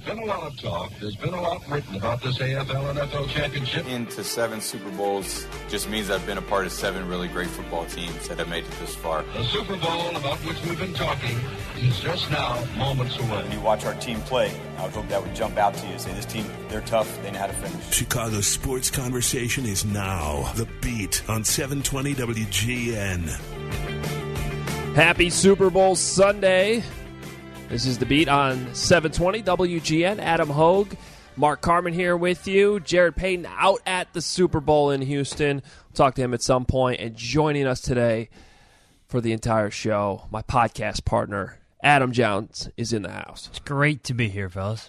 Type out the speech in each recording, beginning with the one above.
been a lot of talk. There's been a lot written about this AFL NFL championship. Into 7 Super Bowls just means I've been a part of 7 really great football teams that have made it this far. The Super Bowl about which we've been talking is just now moments away. When you watch our team play, I would hope that would jump out to you. Say, this team, they're tough. They know how to finish. Chicago sports conversation is now The Beat on 720 WGN. Happy Super Bowl Sunday. This is The Beat on 720 WGN. Adam Hogue, Mark Carman here with you. Jared Payton out at the Super Bowl in Houston. We'll talk to him at some point. And joining us today for the entire show, my podcast partner, Adam Jones, is in the house. It's great to be here, fellas.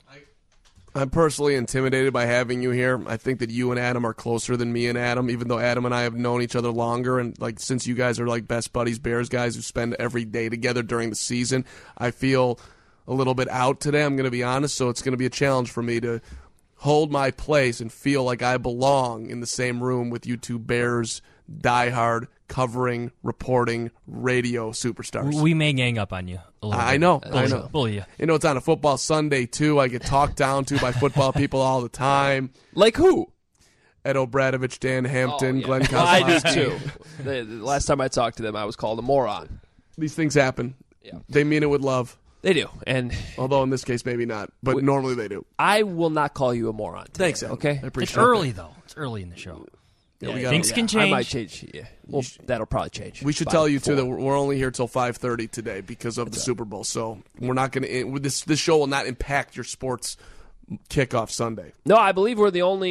I'm personally intimidated by having you here. I think that you and Adam are closer than me and Adam, even though Adam and I have known each other longer. And like since you guys are like best buddies, Bears guys who spend every day together during the season, I feel a little bit out today, I'm going to be honest. So it's going to be a challenge for me to hold my place and feel like I belong in the same room with you two Bears diehard covering, reporting, radio superstars. We may gang up on you a little bit. I know. Bully you. You know, it's on a football Sunday, too. I get talked down to by football people all the time. Like who? Ed O'Bradovich, Dan Hampton, Oh, yeah. Glenn Kosmowski. I do, too. The last time I talked to them, I was called a moron. These things happen. Yeah. They mean it with love. They do. And although in this case, maybe not. But normally they do. I will not call you a moron today. Thanks, Ed. Okay? I appreciate It's early, though. It's early in the show. Yeah, things can change. I might change. Yeah. Well, that'll probably change. We should tell you, too, that we're only here till 5:30 today because of the Super Bowl. So we're not going to – this show will not impact your sports kickoff Sunday. No, I believe we're the only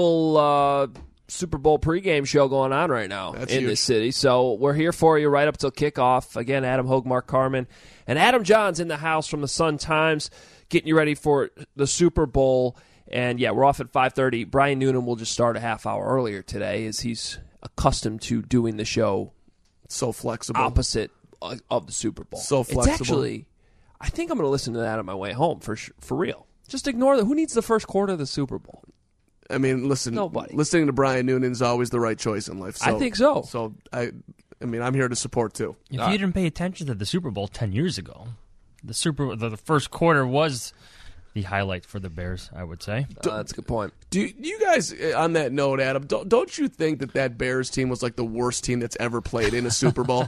local Super Bowl pregame show going on right now in this city. So we're here for you right up till kickoff. Again, Adam Hogue, Mark Carman, and Adam Johns in the house from the Sun-Times getting you ready for the Super Bowl. And, yeah, we're off at 5:30. Brian Noonan will just start a half hour earlier today as he's accustomed to doing the show so flexible opposite of the Super Bowl. So flexible. It's actually, I think I'm going to listen to that on my way home for real. Just ignore that. Who needs the first quarter of the Super Bowl? I mean, listen, nobody. Listening to Brian Noonan is always the right choice in life. So, I think so. So, I mean, I'm here to support, too. If you didn't pay attention to the Super Bowl 10 years ago, the first quarter was the highlight for the Bears, I would say. That's a good point. Do you guys, on that note, Adam, don't you think that Bears team was like the worst team that's ever played in a Super Bowl?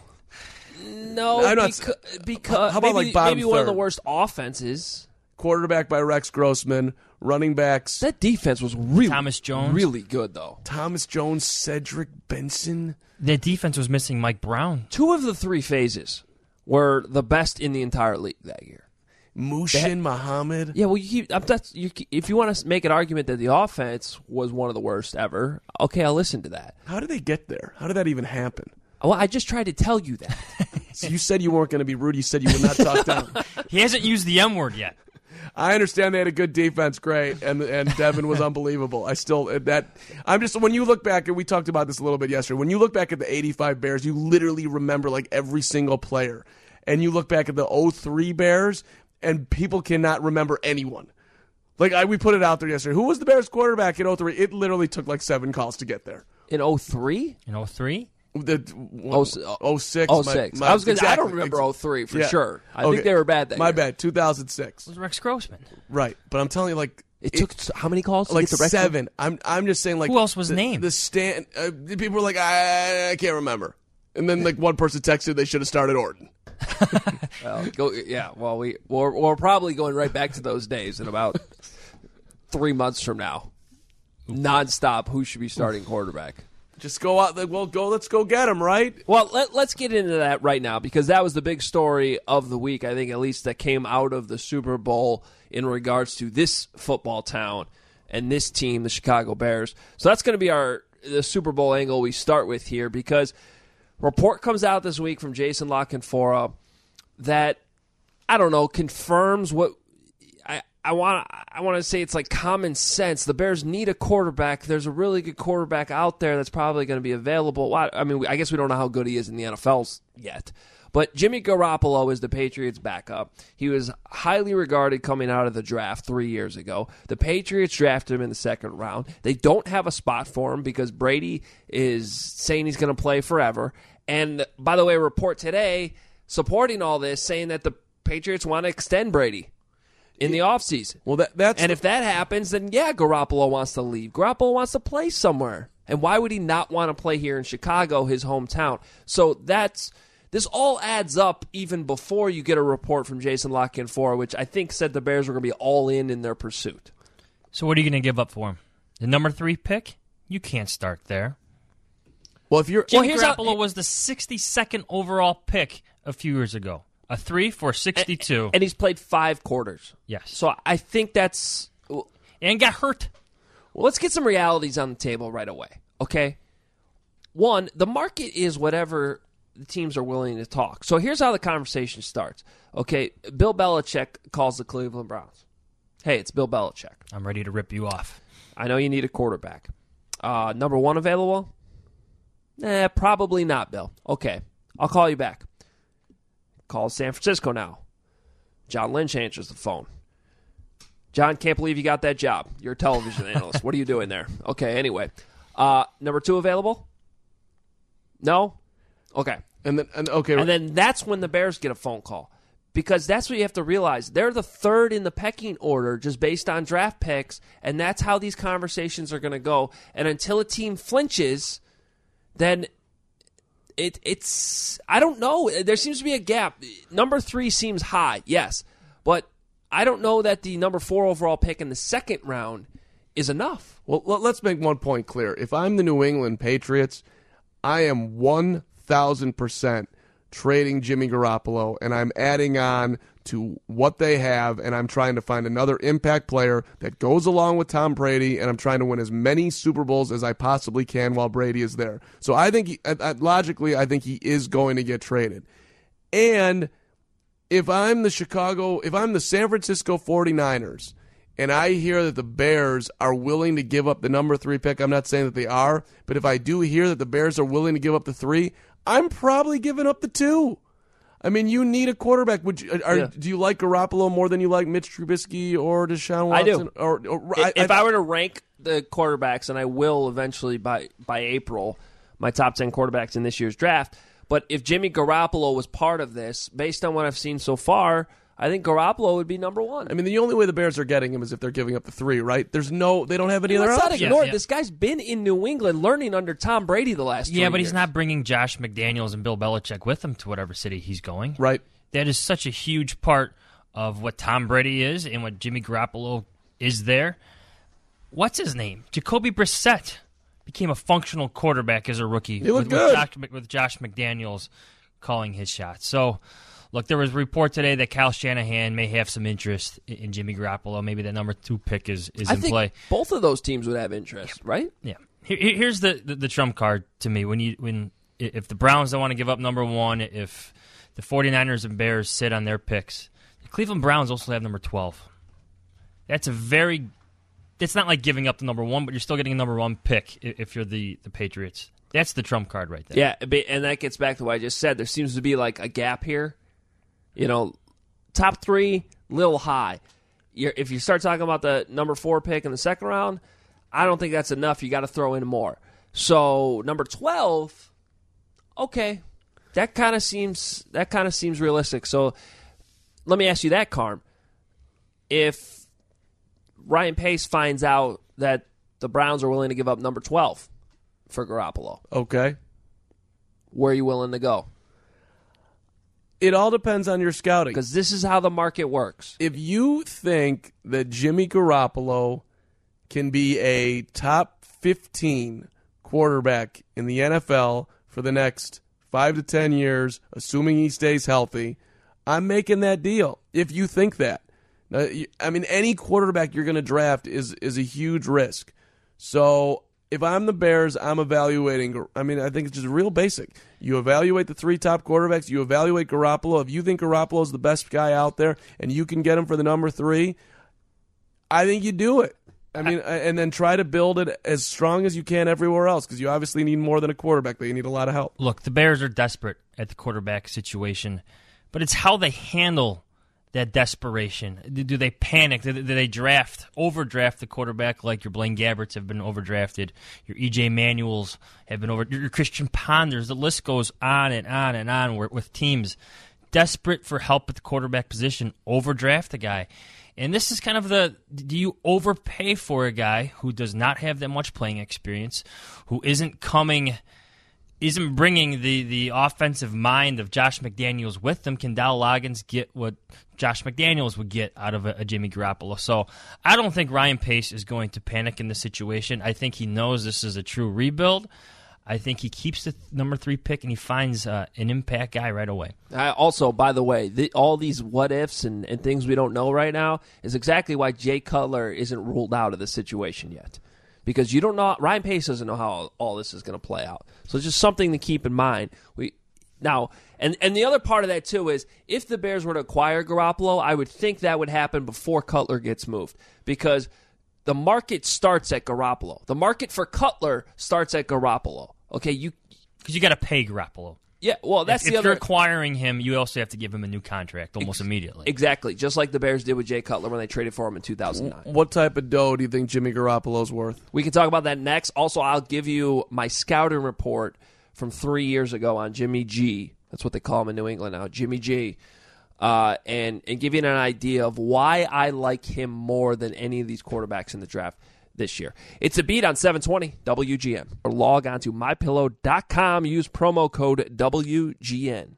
No, because how about maybe one of the worst offenses. Quarterback by Rex Grossman, running backs. That defense was really Thomas Jones, really good though. Thomas Jones, Cedric Benson. The defense was missing Mike Brown. 2 of the 3 phases were the best in the entire league that year. Mushin Muhammad. Yeah, well, if you want to make an argument that the offense was one of the worst ever, okay, I'll listen to that. How did they get there? How did that even happen? Well, I just tried to tell you that. So you said you weren't going to be rude. You said you would not talk down. He hasn't used the M word yet. I understand they had a good defense, great, and Devin was unbelievable. When you look back, and we talked about this a little bit yesterday, when you look back at the 85 Bears, you literally remember like every single player. And you look back at the 03 Bears, and people cannot remember anyone. Like, we put it out there yesterday. Who was the Bears quarterback in 03? It literally took like 7 calls to get there. In 03? In 03? 06. 06. I don't remember 03 for sure. I think they were bad that year. My bad. 2006. It was Rex Grossman. Right. But I'm telling you, like, it took how many calls to like get the Rex 7. I'm just saying, like, who else was named? The people were like, I can't remember. And then like one person texted they should have started Orton. We're probably going right back to those days in about 3 months from now. Nonstop, who should be starting quarterback? Just go out. Let's go get him, right? Well, let's get into that right now because that was the big story of the week. I think at least that came out of the Super Bowl in regards to this football town and this team, the Chicago Bears. So that's going to be the Super Bowl angle we start with here because report comes out this week from Jason La Canfora that, I don't know, confirms what I want to say. It's like common sense. The Bears need a quarterback. There's a really good quarterback out there that's probably going to be available. I mean, I guess we don't know how good he is in the NFL yet. But Jimmy Garoppolo is the Patriots' backup. He was highly regarded coming out of the draft 3 years ago. The Patriots drafted him in the second round. They don't have a spot for him because Brady is saying he's going to play forever. And, by the way, a report today supporting all this, saying that the Patriots want to extend Brady. in the offseason. Well, that's and if that happens, then yeah, Garoppolo wants to leave. Garoppolo wants to play somewhere. And why would he not want to play here in Chicago, his hometown? So this all adds up even before you get a report from Jason La Canfora, which I think said the Bears were going to be all in their pursuit. So what are you going to give up for him? The number 3 pick? You can't start there. Well, if you're Jimmy Garoppolo was the 62nd overall pick a few years ago. A 3 for 62. And he's played 5 quarters. Yes. So I think that's... And got hurt. Well, let's get some realities on the table right away, okay? One, the market is whatever the teams are willing to talk. So here's how the conversation starts. Okay, Bill Belichick calls the Cleveland Browns. Hey, it's Bill Belichick. I'm ready to rip you off. I know you need a quarterback. Number 1 available? Probably not, Bill. Okay, I'll call you back. Call San Francisco now. John Lynch answers the phone. John, can't believe you got that job. You're a television analyst. What are you doing there? Okay, anyway. Number 2 available? No? Okay. And then that's when the Bears get a phone call. Because that's what you have to realize. They're the 3rd in the pecking order just based on draft picks, and that's how these conversations are going to go. And until a team flinches, then it's I don't know. There seems to be a gap. Number 3 seems high, yes. But I don't know that the number 4 overall pick in the 2nd round is enough. Well, let's make one point clear. If I'm the New England Patriots, I am 1,000% trading Jimmy Garoppolo, and I'm adding on to what they have, and I'm trying to find another impact player that goes along with Tom Brady, and I'm trying to win as many Super Bowls as I possibly can while Brady is there. So I think, logically, I think he is going to get traded. And if I'm the San Francisco 49ers, and I hear that the Bears are willing to give up the number 3 pick, I'm not saying that they are, but if I do hear that the Bears are willing to give up the 3, I'm probably giving up the 2. I mean, you need a quarterback. Do you like Garoppolo more than you like Mitch Trubisky or Deshaun Watson? I do. If I were to rank the quarterbacks, and I will eventually by April, my top 10 quarterbacks in this year's draft, but if Jimmy Garoppolo was part of this, based on what I've seen so far, I think Garoppolo would be number 1. I mean, the only way the Bears are getting him is if they're giving up the 3, right? They don't have any other option. Let's not ignore it. This guy's been in New England learning under Tom Brady the last 3 years. Yeah, but he's not bringing Josh McDaniels and Bill Belichick with him to whatever city he's going. Right. That is such a huge part of what Tom Brady is and what Jimmy Garoppolo is there. What's his name? Jacoby Brissett became a functional quarterback as a rookie. He looked good. With Josh McDaniels calling his shots. So, look, there was a report today that Kyle Shanahan may have some interest in Jimmy Garoppolo. Maybe that number 2 pick is in play. Both of those teams would have interest, right? Yeah. Here's the trump card to me. If the Browns don't want to give up number 1, if the 49ers and Bears sit on their picks, the Cleveland Browns also have number 12. It's not like giving up the number 1, but you're still getting a number 1 pick if you're the Patriots. That's the trump card right there. Yeah, and that gets back to what I just said. There seems to be like a gap here. You know, top 3, little high. If you start talking about the number 4 pick in the 2nd round, I don't think that's enough. You got to throw in more. So number 12, okay, that kind of seems realistic. So let me ask you that, Carm. If Ryan Pace finds out that the Browns are willing to give up number 12 for Garoppolo, okay, where are you willing to go? It all depends on your scouting. Because this is how the market works. If you think that Jimmy Garoppolo can be a top 15 quarterback in the NFL for the next 5 to 10 years, assuming he stays healthy, I'm making that deal. If you think that. I mean, any quarterback you're going to draft is a huge risk. So if I'm the Bears, I'm evaluating. I mean, I think it's just real basic. You evaluate the 3 top quarterbacks. You evaluate Garoppolo. If you think Garoppolo is the best guy out there and you can get him for the number 3, I think you do it. I mean, and then try to build it as strong as you can everywhere else, because you obviously need more than a quarterback. But you need a lot of help. Look, the Bears are desperate at the quarterback situation, but it's how they handle that desperation. Do they panic? Do they overdraft the quarterback like your Blaine Gabberts have been overdrafted, your E.J. Manuels have been your Christian Ponders? The list goes on and on and on with teams desperate for help at the quarterback position, overdraft the guy. And this is kind of do you overpay for a guy who does not have that much playing experience, who isn't bringing the offensive mind of Josh McDaniels with them? Can Dow Loggins get what Josh McDaniels would get out of a Jimmy Garoppolo? So I don't think Ryan Pace is going to panic in this situation. I think he knows this is a true rebuild. I think he keeps the number 3 pick and he finds an impact guy right away. Also, by the way, all these what-ifs and things we don't know right now is exactly why Jay Cutler isn't ruled out of the situation yet. Because you don't know, Ryan Pace doesn't know how all this is going to play out. So it's just something to keep in mind. And the other part of that, too, is if the Bears were to acquire Garoppolo, I would think that would happen before Cutler gets moved. Because the market starts at Garoppolo. The market for Cutler starts at Garoppolo. Okay, because you got to pay Garoppolo. Yeah, well, that's the other. If you're acquiring him, you also have to give him a new contract almost immediately. Exactly, just like the Bears did with Jay Cutler when they traded for him in 2009. What type of dough do you think Jimmy Garoppolo's worth? We can talk about that next. Also, I'll give you my scouting report from 3 years ago on Jimmy G. That's what they call him in New England now, Jimmy G. And give you an idea of why I like him more than any of these quarterbacks in the draft this year. It's a beat on 720 WGN. Or log on to mypillow.com. Use promo code WGN.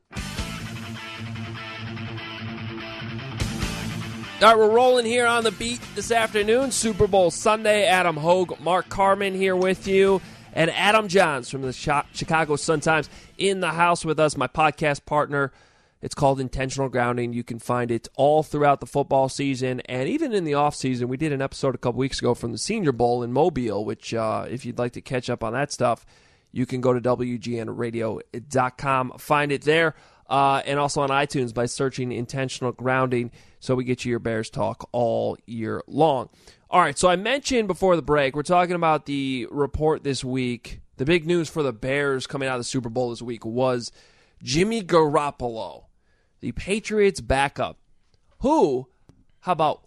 All right, we're rolling here on the beat this afternoon. Super Bowl Sunday. Adam Hogue, Mark Carman here with you. And Adam Johns from the Chicago Sun-Times in the house with us, my podcast partner. It's called Intentional Grounding. You can find it all throughout the football season and even in the offseason. We did an episode a couple weeks ago from the Senior Bowl in Mobile, which if you'd like to catch up on that stuff, you can go to WGNradio.com, find it there, and also on iTunes by searching Intentional Grounding, so we get you your Bears talk all year long. All right, so I mentioned before the break, we're talking about the report this week. The big news for the Bears coming out of the Super Bowl this week was Jimmy Garoppolo, the Patriots backup, how about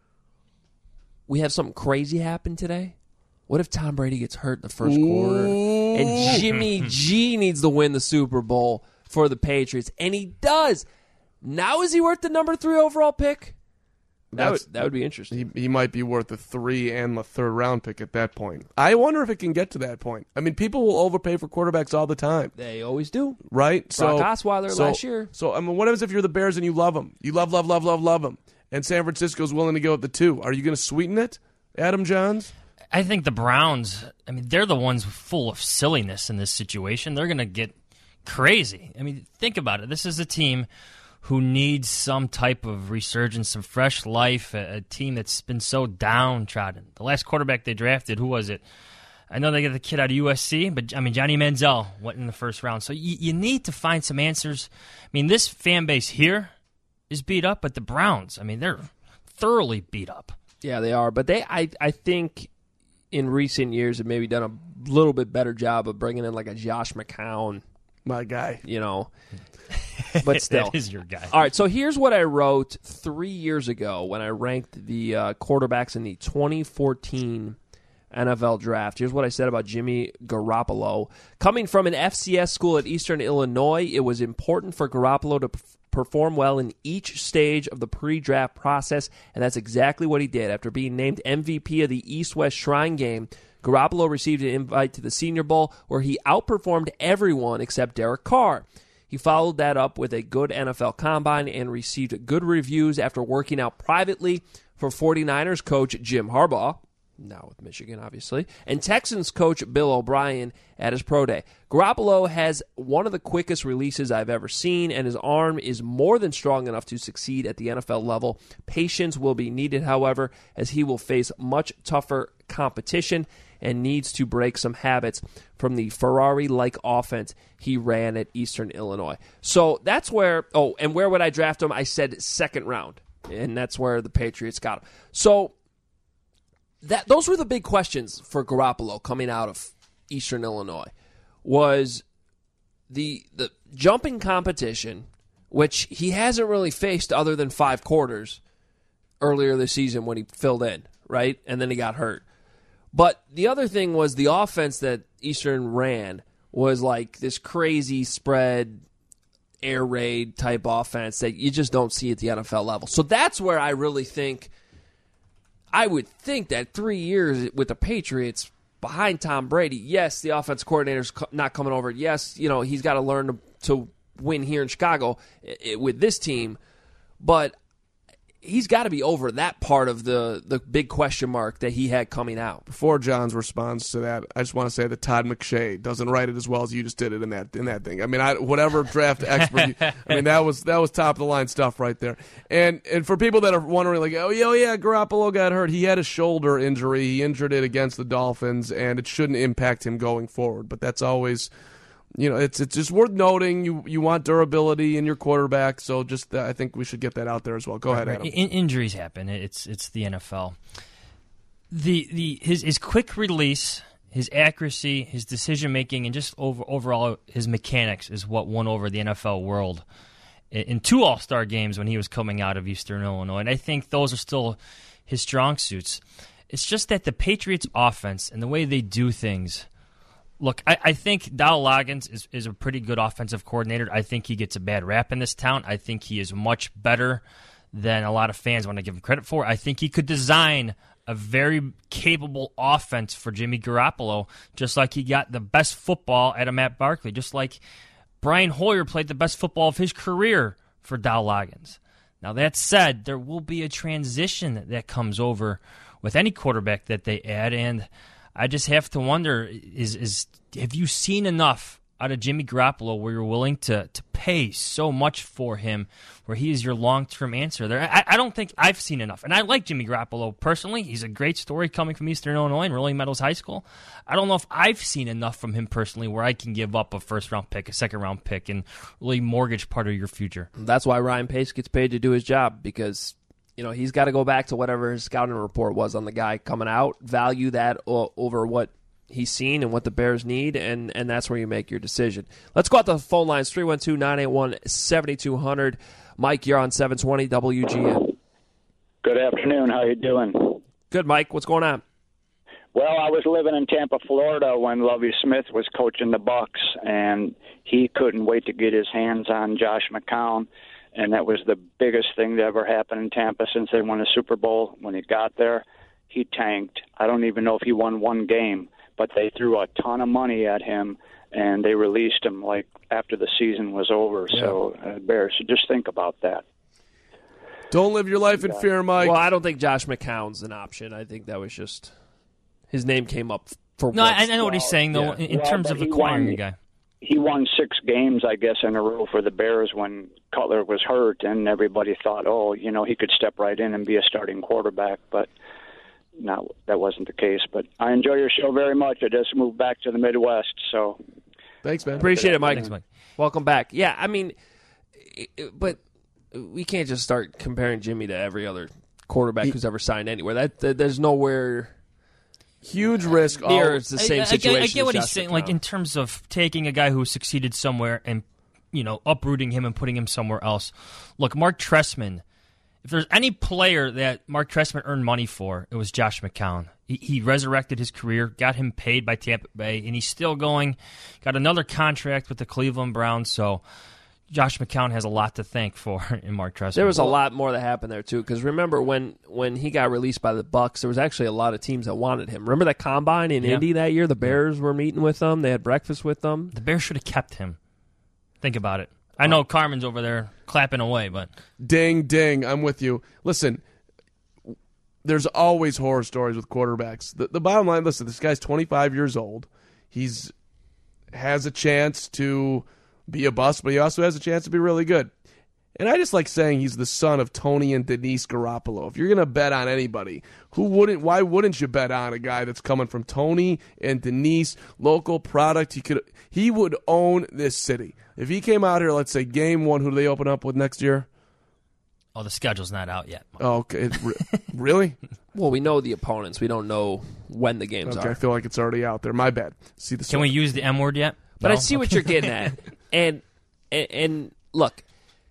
we have something crazy happen today? What if Tom Brady gets hurt in the first quarter and Jimmy G needs to win the Super Bowl for the Patriots? And he does. Now is he worth the number 3 overall pick? That would be interesting. He might be worth the 3 and the 3rd round pick at that point. I wonder if it can get to that point. I mean, people will overpay for quarterbacks all the time. They always do. Right? Brock Osweiler last year. So, I mean, what happens if you're the Bears and you love them? You love them. And San Francisco's willing to go at the 2. Are you going to sweeten it, Adam Johns? I think the Browns, I mean, they're the ones full of silliness in this situation. They're going to get crazy. I mean, think about it. This is a team who needs some type of resurgence, some fresh life, a team that's been so downtrodden. The last quarterback they drafted, who was it? I know they got the kid out of USC, but, I mean, Johnny Manziel went in the first round. So you need to find some answers. I mean, this fan base here is beat up, but the Browns, I mean, they're thoroughly beat up. Yeah, they are. But I think in recent years have maybe done a little bit better job of bringing in like a Josh McCown. My guy. You know. But still. That is your guy. All right, so here's what I wrote 3 years ago when I ranked the quarterbacks in the 2014 NFL Draft. Here's what I said about Jimmy Garoppolo. Coming from an FCS school at Eastern Illinois, it was important for Garoppolo to perform well in each stage of the pre-draft process, and that's exactly what he did. After being named MVP of the East-West Shrine Game, Garoppolo received an invite to the Senior Bowl where he outperformed everyone except Derek Carr. He followed that up with a good NFL combine and received good reviews after working out privately for 49ers coach Jim Harbaugh, now with Michigan, obviously, and Texans coach Bill O'Brien at his pro day. Garoppolo has one of the quickest releases I've ever seen, and his arm is more than strong enough to succeed at the NFL level. Patience will be needed, however, as he will face much tougher competition and needs to break some habits from the Ferrari-like offense he ran at Eastern Illinois. So that's where, and where would I draft him? I said second round, and that's where the Patriots got him. So those were the big questions for Garoppolo coming out of Eastern Illinois, was the jumping competition, which he hasn't really faced other than 5 quarters earlier this season when he filled in, right? And then he got hurt. But the other thing was the offense that Eastern ran was like this crazy spread, air raid type offense that you just don't see at the NFL level. So that's where I really think I would think that 3 years with the Patriots behind Tom Brady, yes, the offense coordinator's not coming over. Yes, he's got to learn to win here in Chicago with this team, but he's got to be over that part of the big question mark that he had coming out. Before John's response to that, I just want to say that Todd McShay doesn't write it as well as you just did it in that thing. I mean, whatever draft expert, that was top of the line stuff right there. And for people that are wondering, like, oh yeah, Garoppolo got hurt. He had a shoulder injury. He injured it against the Dolphins, and it shouldn't impact him going forward. But that's always. It's just worth noting. You want durability in your quarterback, so just I think we should get that out there as well. Go ahead, Adam. Injuries happen. It's the NFL. His quick release, his accuracy, his decision making, and just overall his mechanics is what won over the NFL world in 2 All-Star games when he was coming out of Eastern Illinois. And I think those are still his strong suits. It's just that the Patriots' offense and the way they do things. Look, I think Dowell Loggins is a pretty good offensive coordinator. I think he gets a bad rap in this town. I think he is much better than a lot of fans want to give him credit for. I think he could design a very capable offense for Jimmy Garoppolo, just like he got the best football out of Matt Barkley, just like Brian Hoyer played the best football of his career for Dowell Loggins. Now, that said, there will be a transition that comes over with any quarterback that they add, and I just have to wonder, have you seen enough out of Jimmy Garoppolo where you're willing to pay so much for him, where he is your long-term answer there? I don't think I've seen enough. And I like Jimmy Garoppolo personally. He's a great story coming from Eastern Illinois and Rolling Meadows High School. I don't know if I've seen enough from him personally where I can give up a first-round pick, a second-round pick, and really mortgage part of your future. That's why Ryan Pace gets paid to do his job, because he's got to go back to whatever his scouting report was on the guy coming out, value that over what he's seen and what the Bears need, and that's where you make your decision. Let's go out to the phone lines, 312-981-7200. Mike, you're on 720 WGN. Good afternoon. How you doing? Good, Mike. What's going on? Well, I was living in Tampa, Florida when Lovie Smith was coaching the Bucks, and he couldn't wait to get his hands on Josh McCown. And that was the biggest thing that ever happened in Tampa since they won the Super Bowl. When he got there, he tanked. I don't even know if he won one game, but they threw a ton of money at him, and they released him like after the season was over. Yeah. So Bears should just think about that. Don't live your life in fear, Mike. Well, I don't think Josh McCown's an option. I think that was just his name came up for No, I know what he's saying, though, in terms of acquiring the guy. He won 6 games, I guess, in a row for the Bears when Cutler was hurt, and everybody thought, he could step right in and be a starting quarterback. But no, that wasn't the case. But I enjoy your show very much. I just moved back to the Midwest, so thanks, man. Appreciate it, Mike. Thanks, Mike. Welcome back. Yeah, I mean, but we can't just start comparing Jimmy to every other quarterback who's ever signed anywhere. There's nowhere. Huge risk. It's the same situation. I get what he's saying. Like in terms of taking a guy who succeeded somewhere and uprooting him and putting him somewhere else. Look, Mark Trestman. If there's any player that Mark Trestman earned money for, it was Josh McCown. He resurrected his career, got him paid by Tampa Bay, and he's still going. Got another contract with the Cleveland Browns. So Josh McCown has a lot to thank for in Mark Trestman. There was a lot more that happened there, too, because remember when he got released by the Bucs, there was actually a lot of teams that wanted him. Remember that combine in Indy that year? The Bears were meeting with them. They had breakfast with them. The Bears should have kept him. Think about it. I know Carmen's over there clapping away, but... Ding, ding. I'm with you. Listen, there's always horror stories with quarterbacks. The bottom line, listen, this guy's 25 years old. He's has a chance to be a bust, but he also has a chance to be really good. And I just like saying he's the son of Tony and Denise Garoppolo. If you're going to bet on anybody, why wouldn't you bet on a guy that's coming from Tony and Denise, local product? He would own this city. If he came out here, let's say game 1, who do they open up with next year? Oh, the schedule's not out yet. Oh, okay. Really? Well, we know the opponents. We don't know when the games are. I feel like it's already out there. My bad. Can we use the M word yet? But no? I see what you're getting at. And look,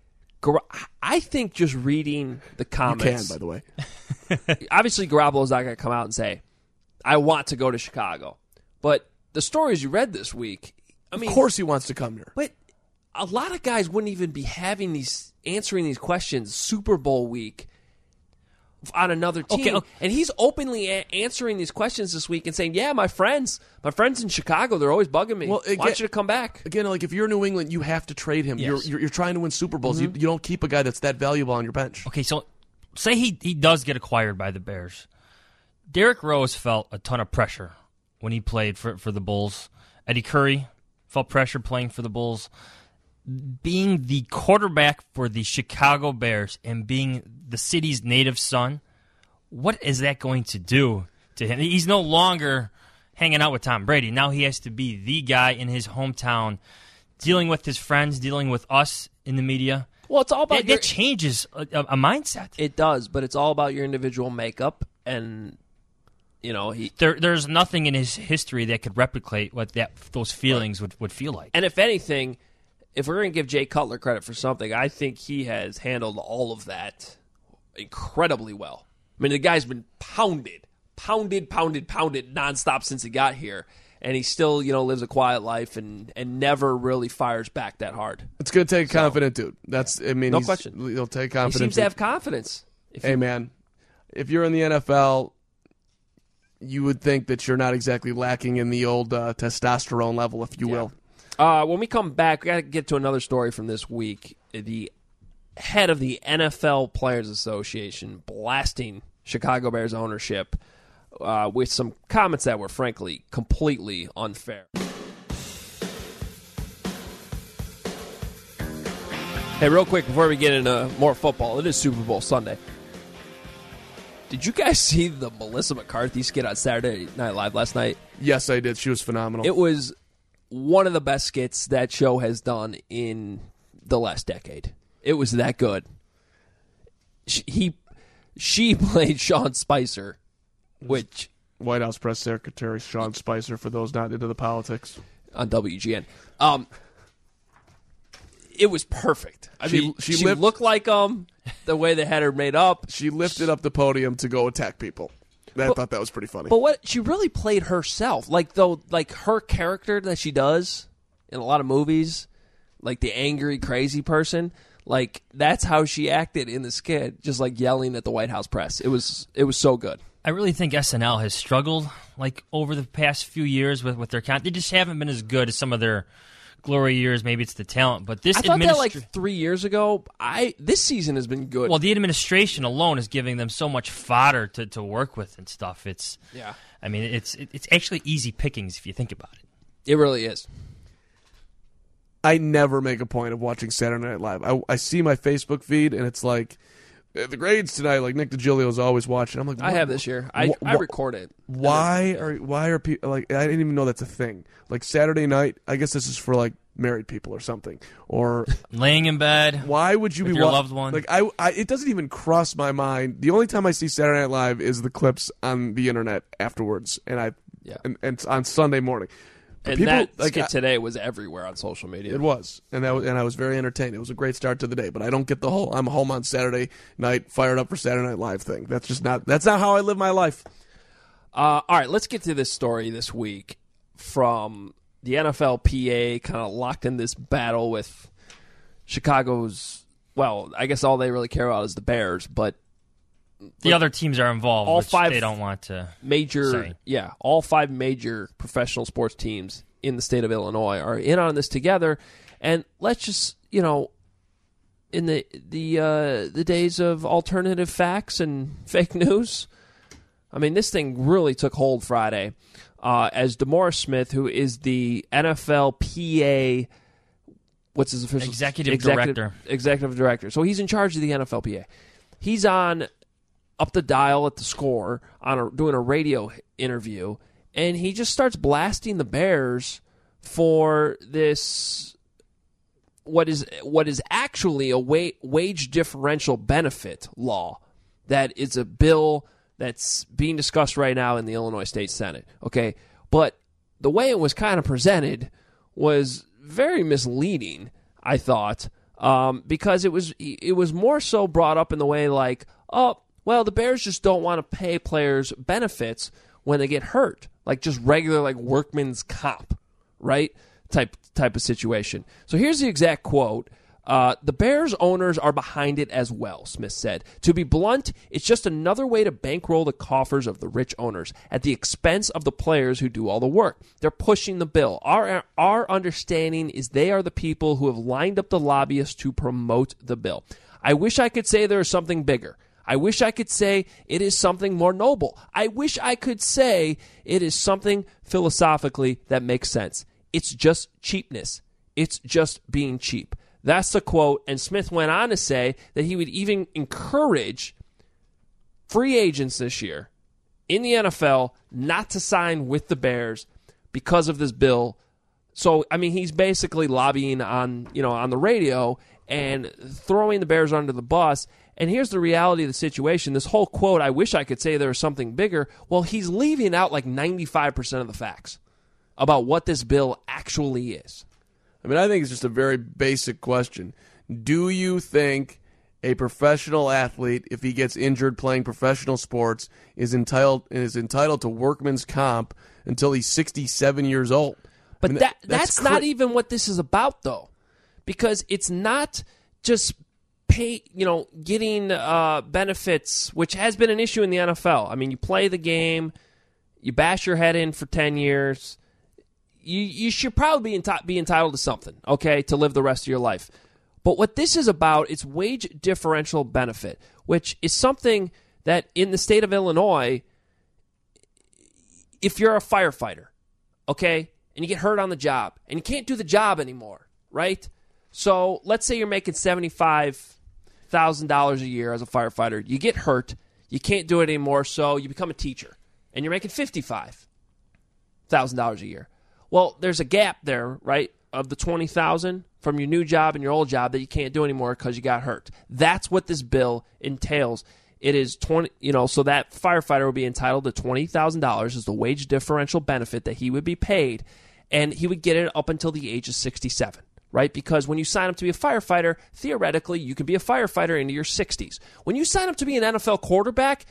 I think just reading the comments. You can, by the way. Obviously, Garoppolo's not going to come out and say, I want to go to Chicago. But the stories you read this week, of course he wants to come here. But a lot of guys wouldn't even be answering these questions Super Bowl week. on another team. Okay. And he's openly answering these questions this week and saying, yeah, my friends in Chicago, they're always bugging me. Well, Why don't you come back? Again, like if you're New England, you have to trade him. Yes. You're trying to win Super Bowls. Mm-hmm. You don't keep a guy that's that valuable on your bench. Okay, so say he does get acquired by the Bears. Derrick Rose felt a ton of pressure when he played for the Bulls. Eddie Curry felt pressure playing for the Bulls. Being the quarterback for the Chicago Bears and being the city's native son, what is that going to do to him? He's no longer hanging out with Tom Brady. Now he has to be the guy in his hometown, dealing with his friends, dealing with us in the media. Well, it's all about that changes a mindset. It does, but it's all about your individual makeup, and there's nothing in his history that could replicate what those feelings would feel like. And if anything, if we're going to give Jay Cutler credit for something, I think he has handled all of that incredibly well. I mean, the guy's been pounded nonstop since he got here, and he still, lives a quiet life and never really fires back that hard. It's going to take a confident dude. No question. He'll take confidence. He seems to have confidence. Hey, man, if you're in the NFL, you would think that you're not exactly lacking in the old testosterone level, if you will. When we come back, we got to get to another story from this week. The head of the NFL Players Association blasting Chicago Bears ownership with some comments that were, frankly, completely unfair. Hey, real quick, before we get into more football, it is Super Bowl Sunday. Did you guys see the Melissa McCarthy skit on Saturday Night Live last night? Yes, I did. She was phenomenal. It was one of the best skits that show has done in the last decade. It was that good. She played Sean Spicer, which... White House Press Secretary Sean Spicer, for those not into the politics. On WGN. It was perfect. I mean, she looked like the way they had her made up. She lifted up the podium to go attack people. I thought that was pretty funny. But what she really played herself, like her character that she does in a lot of movies, like the angry, crazy person, like that's how she acted in the skit, just like yelling at the White House press. It was so good. I really think SNL has struggled like over the past few years with their content. They just haven't been as good as some of their glory years. Maybe it's the talent, but this I thought that like 3 years ago. This season has been good. Well, the administration alone is giving them so much fodder to work with and stuff. I mean, it's actually easy pickings if you think about it. It really is. I never make a point of watching Saturday Night Live. I see my Facebook feed and it's like the grades tonight. Like Nick DiGilio is always watching. I'm like, I have this year. I record it. Why are people like? I didn't even know that's a thing. Like Saturday night. I guess this is for like married people or something, or laying in bed. Why would you with be your loved one? Like it doesn't even cross my mind. The only time I see Saturday Night Live is the clips on the internet afterwards, and on Sunday morning. And people, that skit today was everywhere on social media. It was, and I was very entertained. It was a great start to the day. But I don't get the whole "I'm home on Saturday night, fired up for Saturday Night Live" thing. That's not how I live my life. All right, let's get to this story this week from the NFLPA, kind of locked in this battle with Chicago's. Well, I guess all they really care about is the Bears, but the other teams are involved. All which five they don't want to major, say. All five major professional sports teams in the state of Illinois are in on this together. And let's just, in the days of alternative facts and fake news, I mean, this thing really took hold Friday as DeMaurice Smith, who is the NFLPA. What's his official executive director? Executive director. So he's in charge of the NFLPA. He's on up the dial at the Score doing a radio interview, and he just starts blasting the Bears for this what is actually a wage differential benefit law that is a bill that's being discussed right now in the Illinois State Senate. Okay, but the way it was kind of presented was very misleading, I thought, because it was more so brought up in the way like, oh, well, the Bears just don't want to pay players benefits when they get hurt, like just regular like workman's comp, right? Type of situation. So here's the exact quote The Bears owners are behind it as well, Smith said. To be blunt, it's just another way to bankroll the coffers of the rich owners at the expense of the players who do all the work. They're pushing the bill. Our understanding is they are the people who have lined up the lobbyists to promote the bill. I wish I could say there is something bigger. I wish I could say it is something more noble. I wish I could say it is something philosophically that makes sense. It's just cheapness. It's just being cheap. That's the quote, and Smith went on to say that he would even encourage free agents this year in the NFL not to sign with the Bears because of this bill. So, I mean, he's basically lobbying on the radio and throwing the Bears under the bus. And here's the reality of the situation. This whole quote, I wish I could say there was something bigger. Well, he's leaving out like 95% of the facts about what this bill actually is. I mean, I think it's just a very basic question. Do you think a professional athlete, if he gets injured playing professional sports, is entitled to workman's comp until he's 67 years old? But that's not even what this is about, though, because it's not just getting benefits, which has been an issue in the NFL. I mean, you play the game, you bash your head in for 10 years. You should probably be entitled to something, okay, to live the rest of your life. But what this is about, it's wage differential benefit, which is something that in the state of Illinois, if you're a firefighter, okay, and you get hurt on the job, and you can't do the job anymore, right? So let's say you're making $75,000 a year as a firefighter. You get hurt, you can't do it anymore, so you become a teacher, and you're making $55,000 a year. Well, there's a gap there, right, of the $20,000 from your new job and your old job that you can't do anymore because you got hurt. That's what this bill entails. It is so that firefighter will be entitled to $20,000 as the wage differential benefit that he would be paid, and he would get it up until the age of 67. Right? Because when you sign up to be a firefighter, theoretically, you can be a firefighter into your 60s. When you sign up to be an NFL quarterback,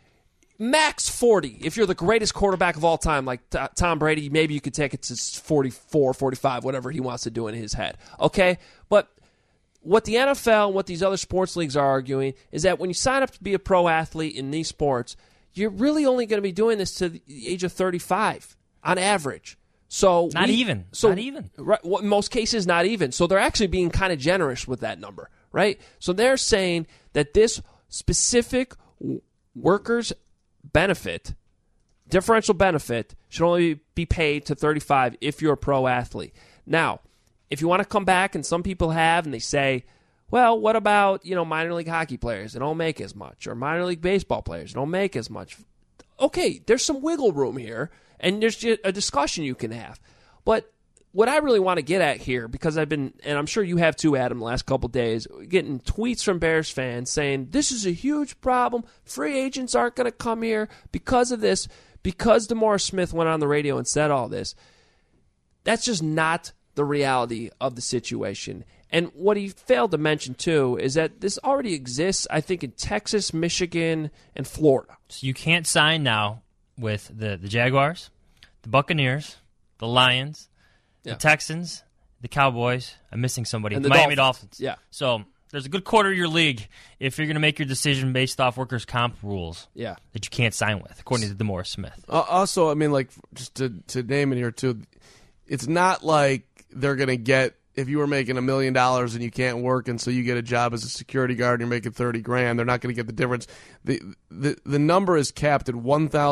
max 40. If you're the greatest quarterback of all time, like Tom Brady, maybe you could take it to 44, 45, whatever he wants to do in his head. Okay? But what the NFL and what these other sports leagues are arguing is that when you sign up to be a pro athlete in these sports, you're really only going to be doing this to the age of 35 on average. So not even. Right, well, in most cases, not even. So they're actually being kind of generous with that number, right? So they're saying that this specific workers' benefit, differential benefit, should only be paid to 35 if you're a pro athlete. Now, if you want to come back, and some people have, and they say, well, what about minor league hockey players that don't make as much, or minor league baseball players that don't make as much? Okay, there's some wiggle room here. And there's just a discussion you can have. But what I really want to get at here, because I've been, and I'm sure you have too, Adam, the last couple of days, getting tweets from Bears fans saying, this is a huge problem. Free agents aren't going to come here because of this, because DeMaurice Smith went on the radio and said all this. That's just not the reality of the situation. And what he failed to mention, too, is that this already exists, I think, in Texas, Michigan, and Florida. So you can't sign now with the Jaguars, the Buccaneers, the Lions, the Texans, the Cowboys. I'm missing somebody. And the Miami Dolphins. Yeah. So there's a good quarter of your league if you're going to make your decision based off workers' comp rules. Yeah. That you can't sign with, according to DeMaurice Smith. Also, I mean, like, just to name it here, too, it's not like they're going to get, if you were making $1 million and you can't work, and so you get a job as a security guard and you're making $30,000, they're not going to get the difference. The number is capped at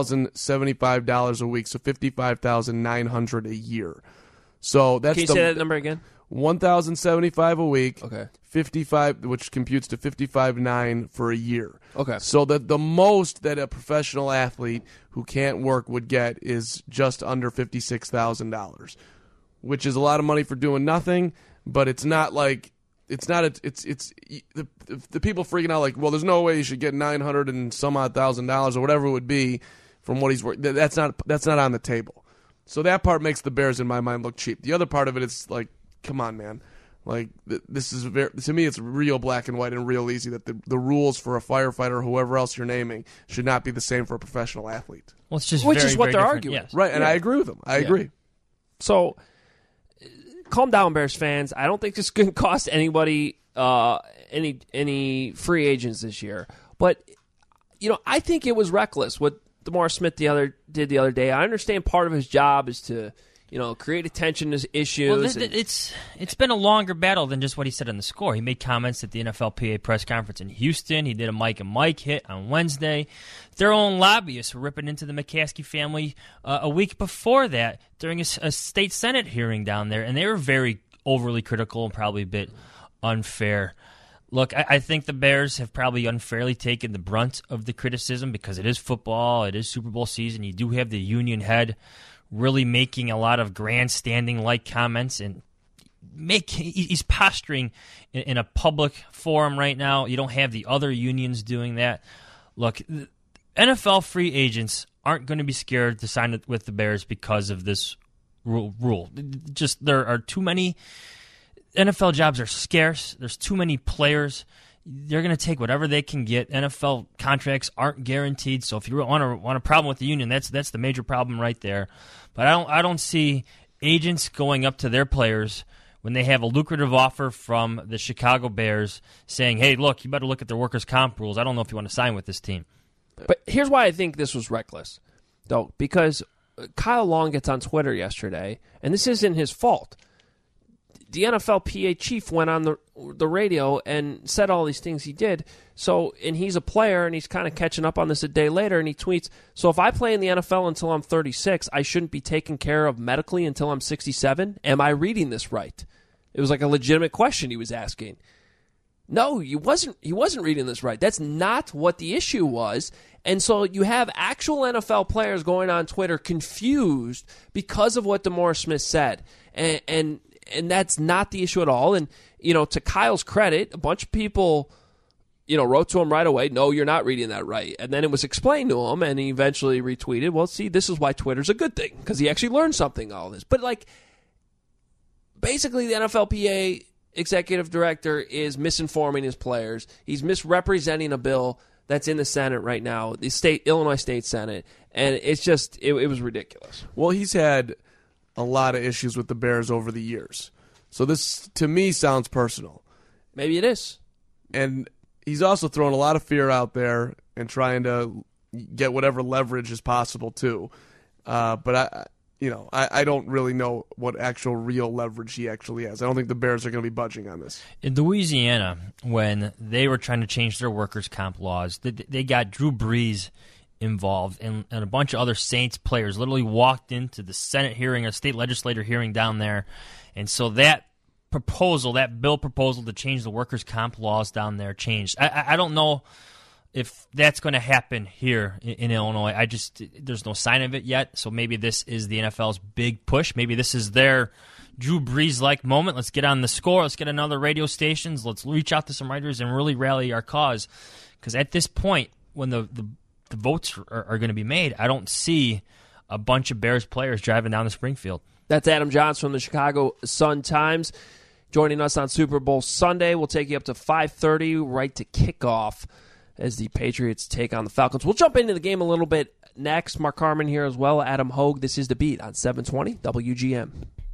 $1,075 a week, so $55,900 a year. So that's. Can you say that number again? $1,075 a week. Okay. 55, which computes to $55,900 for a year. Okay. So the most that a professional athlete who can't work would get is just under $56,000. Which is a lot of money for doing nothing, but it's not like it's the people freaking out like, well, there's no way you should get $900 and some odd $1,000 or whatever it would be from what he's working. That's not on the table. So that part makes the Bears in my mind look cheap. The other part of it is like, come on, man, like this is to me it's real black and white and real easy that the rules for a firefighter or whoever else you're naming should not be the same for a professional athlete. Well, it's just which very, is what very they're different. arguing, yes. Right? And I agree with them. I agree. So calm down, Bears fans. I don't think this is going to cost anybody any free agents this year. But, I think it was reckless what DeMaurice Smith did the other day. I understand part of his job is to, create attention to issues. Well, it's been a longer battle than just what he said on the score. He made comments at the NFLPA press conference in Houston. He did a Mike and Mike hit on Wednesday. Their own lobbyists were ripping into the McCaskey family a week before that during a state Senate hearing down there, and they were very overly critical and probably a bit unfair. Look, I think the Bears have probably unfairly taken the brunt of the criticism because it is football, it is Super Bowl season. You do have the union head really making a lot of grandstanding-like comments, and he's posturing in a public forum right now. You don't have the other unions doing that. Look, NFL free agents aren't going to be scared to sign with the Bears because of this rule. Just there are too many. NFL jobs are scarce. There's too many players. They're going to take whatever they can get. NFL contracts aren't guaranteed. So if you want a problem with the union, that's the major problem right there. But I don't see agents going up to their players when they have a lucrative offer from the Chicago Bears saying, "Hey, look, you better look at their workers' comp rules. I don't know if you want to sign with this team." But here's why I think this was reckless, though, because Kyle Long gets on Twitter yesterday, and this isn't his fault. The NFLPA chief went on the radio and said all these things he did. So, and he's a player, and he's kind of catching up on this a day later, and he tweets, "So if I play in the NFL until I'm 36, I shouldn't be taken care of medically until I'm 67? Am I reading this right?" It was like a legitimate question he was asking. No, he wasn't reading this right. That's not what the issue was. And so you have actual NFL players going on Twitter confused because of what DeMaurice Smith said. And that's not the issue at all. And, to Kyle's credit, a bunch of people, wrote to him right away, "No, you're not reading that right." And then it was explained to him, and he eventually retweeted, "Well, see, this is why Twitter's a good thing," because he actually learned something all this. But, basically the NFLPA executive director is misinforming his players. He's misrepresenting a bill that's in the Senate right now, the Illinois State Senate, and it's just, it was ridiculous. Well, he's had a lot of issues with the Bears over the years. So this, to me, sounds personal. Maybe it is. And he's also throwing a lot of fear out there and trying to get whatever leverage is possible, too. But I don't really know what actual real leverage he actually has. I don't think the Bears are going to be budging on this. In Louisiana, when they were trying to change their workers' comp laws, they got Drew Brees involved, and a bunch of other Saints players literally walked into the Senate hearing, a state legislator hearing down there, and so that bill proposal to change the workers' comp laws down there changed. I don't know if that's going to happen here in Illinois. There's no sign of it yet, so maybe this is the NFL's big push. Maybe this is their Drew Brees-like moment. Let's get on the score. Let's get another radio stations. Let's reach out to some writers and really rally our cause, because at this point, when the votes are going to be made, I don't see a bunch of Bears players driving down to Springfield. That's Adam Johns from the Chicago Sun-Times joining us on Super Bowl Sunday. We'll take you up to 5:30 right to kickoff as the Patriots take on the Falcons. We'll jump into the game a little bit next. Mark Carman here as well. Adam Hogue. This is The Beat on 720 WGN.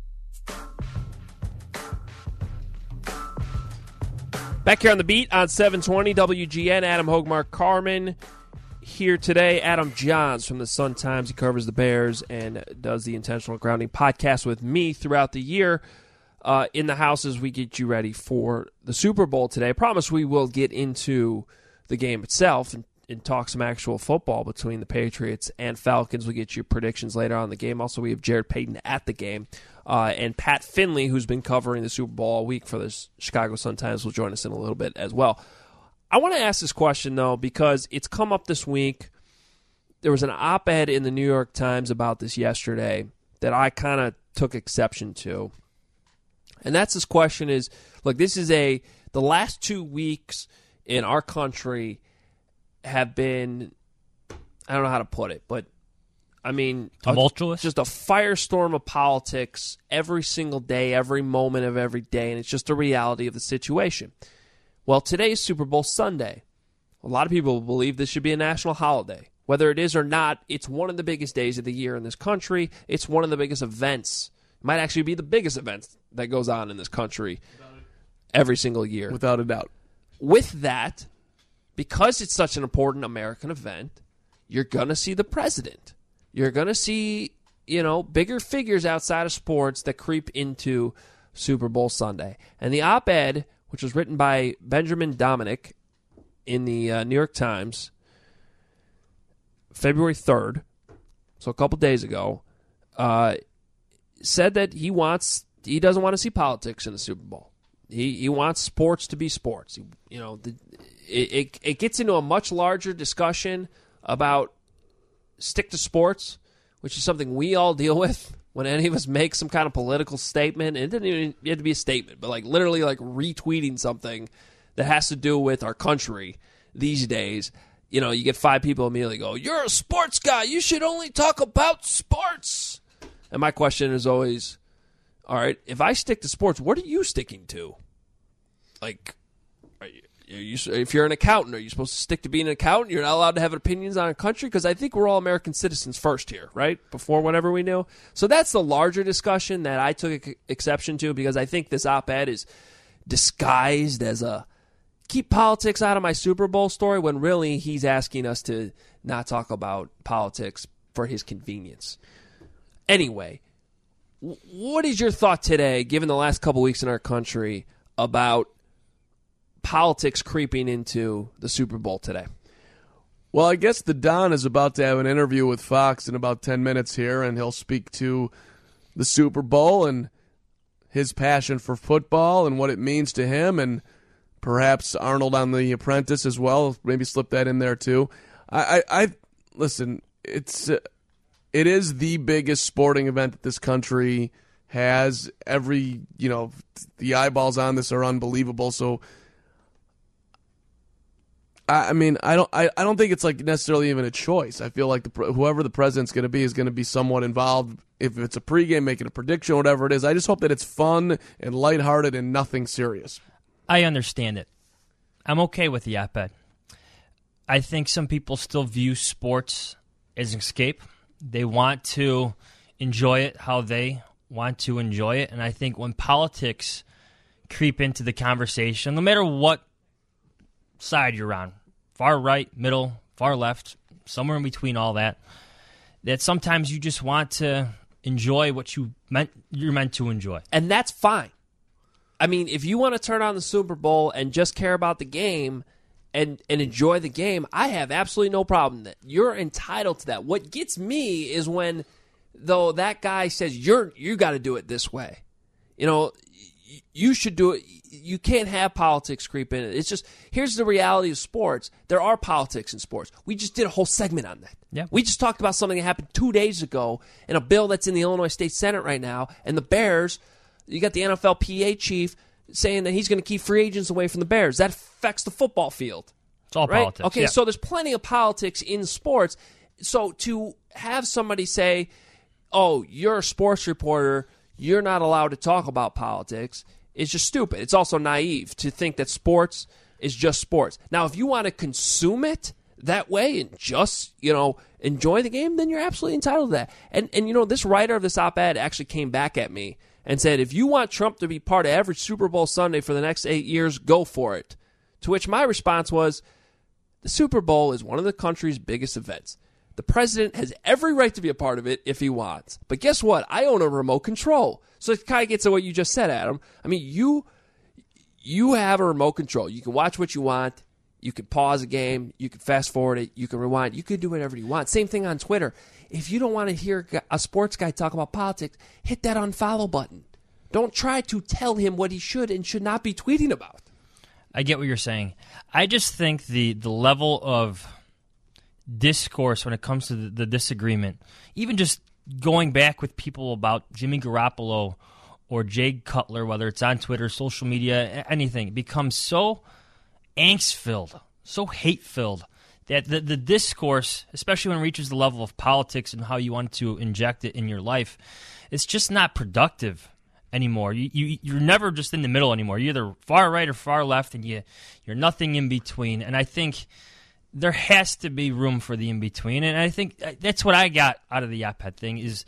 Back here on The Beat on 720 WGN. Adam Hogue, Mark Carman. Here today, Adam Johns from the Sun-Times. He covers the Bears and does the Intentional Grounding podcast with me throughout the year. In the house as we get you ready for the Super Bowl today. I promise we will get into the game itself and talk some actual football between the Patriots and Falcons. We'll get you predictions later on in the game. Also, we have Jared Payton at the game. And Pat Finley, who's been covering the Super Bowl all week for the Chicago Sun-Times, will join us in a little bit as well. I want to ask this question, though, because it's come up this week. There was an op-ed in the New York Times about this yesterday that I kind of took exception to. And that's this question is, look, this is the last 2 weeks in our country have been, I don't know how to put it, but I mean, tumultuous? Just a firestorm of politics every single day, every moment of every day, and it's just a reality of the situation. Well, today's Super Bowl Sunday. A lot of people believe this should be a national holiday. Whether it is or not, it's one of the biggest days of the year in this country. It's one of the biggest events It might actually be the biggest event that goes on in this country every single year. Without a doubt. With that, because it's such an important American event, you're going to see the president. You're going to see, bigger figures outside of sports that creep into Super Bowl Sunday. And the op-ed, which was written by Benjamin Dominic in the New York Times, February 3rd, so a couple days ago, said that he doesn't want to see politics in the Super Bowl. He wants sports to be sports. It gets into a much larger discussion about stick to sports, which is something we all deal with when any of us make some kind of political statement. And it didn't even have to be a statement, but literally retweeting something that has to do with our country these days. You get 5 people immediately go, "You're a sports guy. You should only talk about sports." And my question is always, all right, if I stick to sports, what are you sticking to? If you're an accountant, are you supposed to stick to being an accountant? You're not allowed to have opinions on a country? Because I think we're all American citizens first here, right? Before whatever we know. So that's the larger discussion that I took exception to, because I think this op-ed is disguised as a keep politics out of my Super Bowl story, when really he's asking us to not talk about politics for his convenience. Anyway, what is your thought today, given the last couple weeks in our country, about politics creeping into the Super Bowl today? Well, I guess the Don is about to have an interview with Fox in about 10 minutes here, and he'll speak to the Super Bowl and his passion for football and what it means to him, and perhaps Arnold on The Apprentice as well. Maybe slip that in there too. I listen. It is the biggest sporting event that this country has. The eyeballs on this are unbelievable. So, I don't think it's necessarily even a choice. I feel like whoever the president's going to be is going to be somewhat involved. If it's a pregame, making a prediction, whatever it is. I just hope that it's fun and lighthearted and nothing serious. I understand it. I'm okay with the op-ed. I think some people still view sports as an escape. They want to enjoy it how they want to enjoy it. And I think when politics creep into the conversation, no matter what side you're on, far right, middle, far left, somewhere in between all that sometimes you just want to enjoy what you're meant to enjoy. And that's fine. I mean, if you want to turn on the Super Bowl and just care about the game and enjoy the game, I have absolutely no problem with that. You're entitled to that. What gets me is when, though, that guy says, you got to do it this way. You should do it. You can't have politics creep in. It's just, here's the reality of sports. There are politics in sports. We just did a whole segment on that. Yeah. We just talked about something that happened 2 days ago in a bill that's in the Illinois State Senate right now, and the Bears. You got the NFLPA chief saying that he's going to keep free agents away from the Bears. That affects the football field. It's all right? politics. Okay, yeah. So there's plenty of politics in sports. So to have somebody say, "Oh, you're a sports reporter, you're not allowed to talk about politics," is just stupid. It's also naive to think that sports is just sports. Now, if you want to consume it that way and just, enjoy the game, then you're absolutely entitled to that. And this writer of this op-ed actually came back at me and said, if you want Trump to be part of every Super Bowl Sunday for the next 8 years, go for it. To which my response was, the Super Bowl is one of the country's biggest events. The president has every right to be a part of it if he wants. But guess what? I own a remote control. So it kind of gets to what you just said, Adam. I mean, you have a remote control. You can watch what you want. You can pause a game. You can fast forward it. You can rewind. You can do whatever you want. Same thing on Twitter. If you don't want to hear a sports guy talk about politics, hit that unfollow button. Don't try to tell him what he should and should not be tweeting about. I get what you're saying. I just think the level of discourse when it comes to the disagreement, even just going back with people about Jimmy Garoppolo or Jay Cutler, whether it's on Twitter, social media, anything, it becomes so angst-filled, so hate-filled, that the discourse, especially when it reaches the level of politics and how you want to inject it in your life, it's just not productive anymore. You're never just in the middle anymore. You're either far right or far left, and you're nothing in between. And I think there has to be room for the in-between. And I think that's what I got out of the op-ed thing is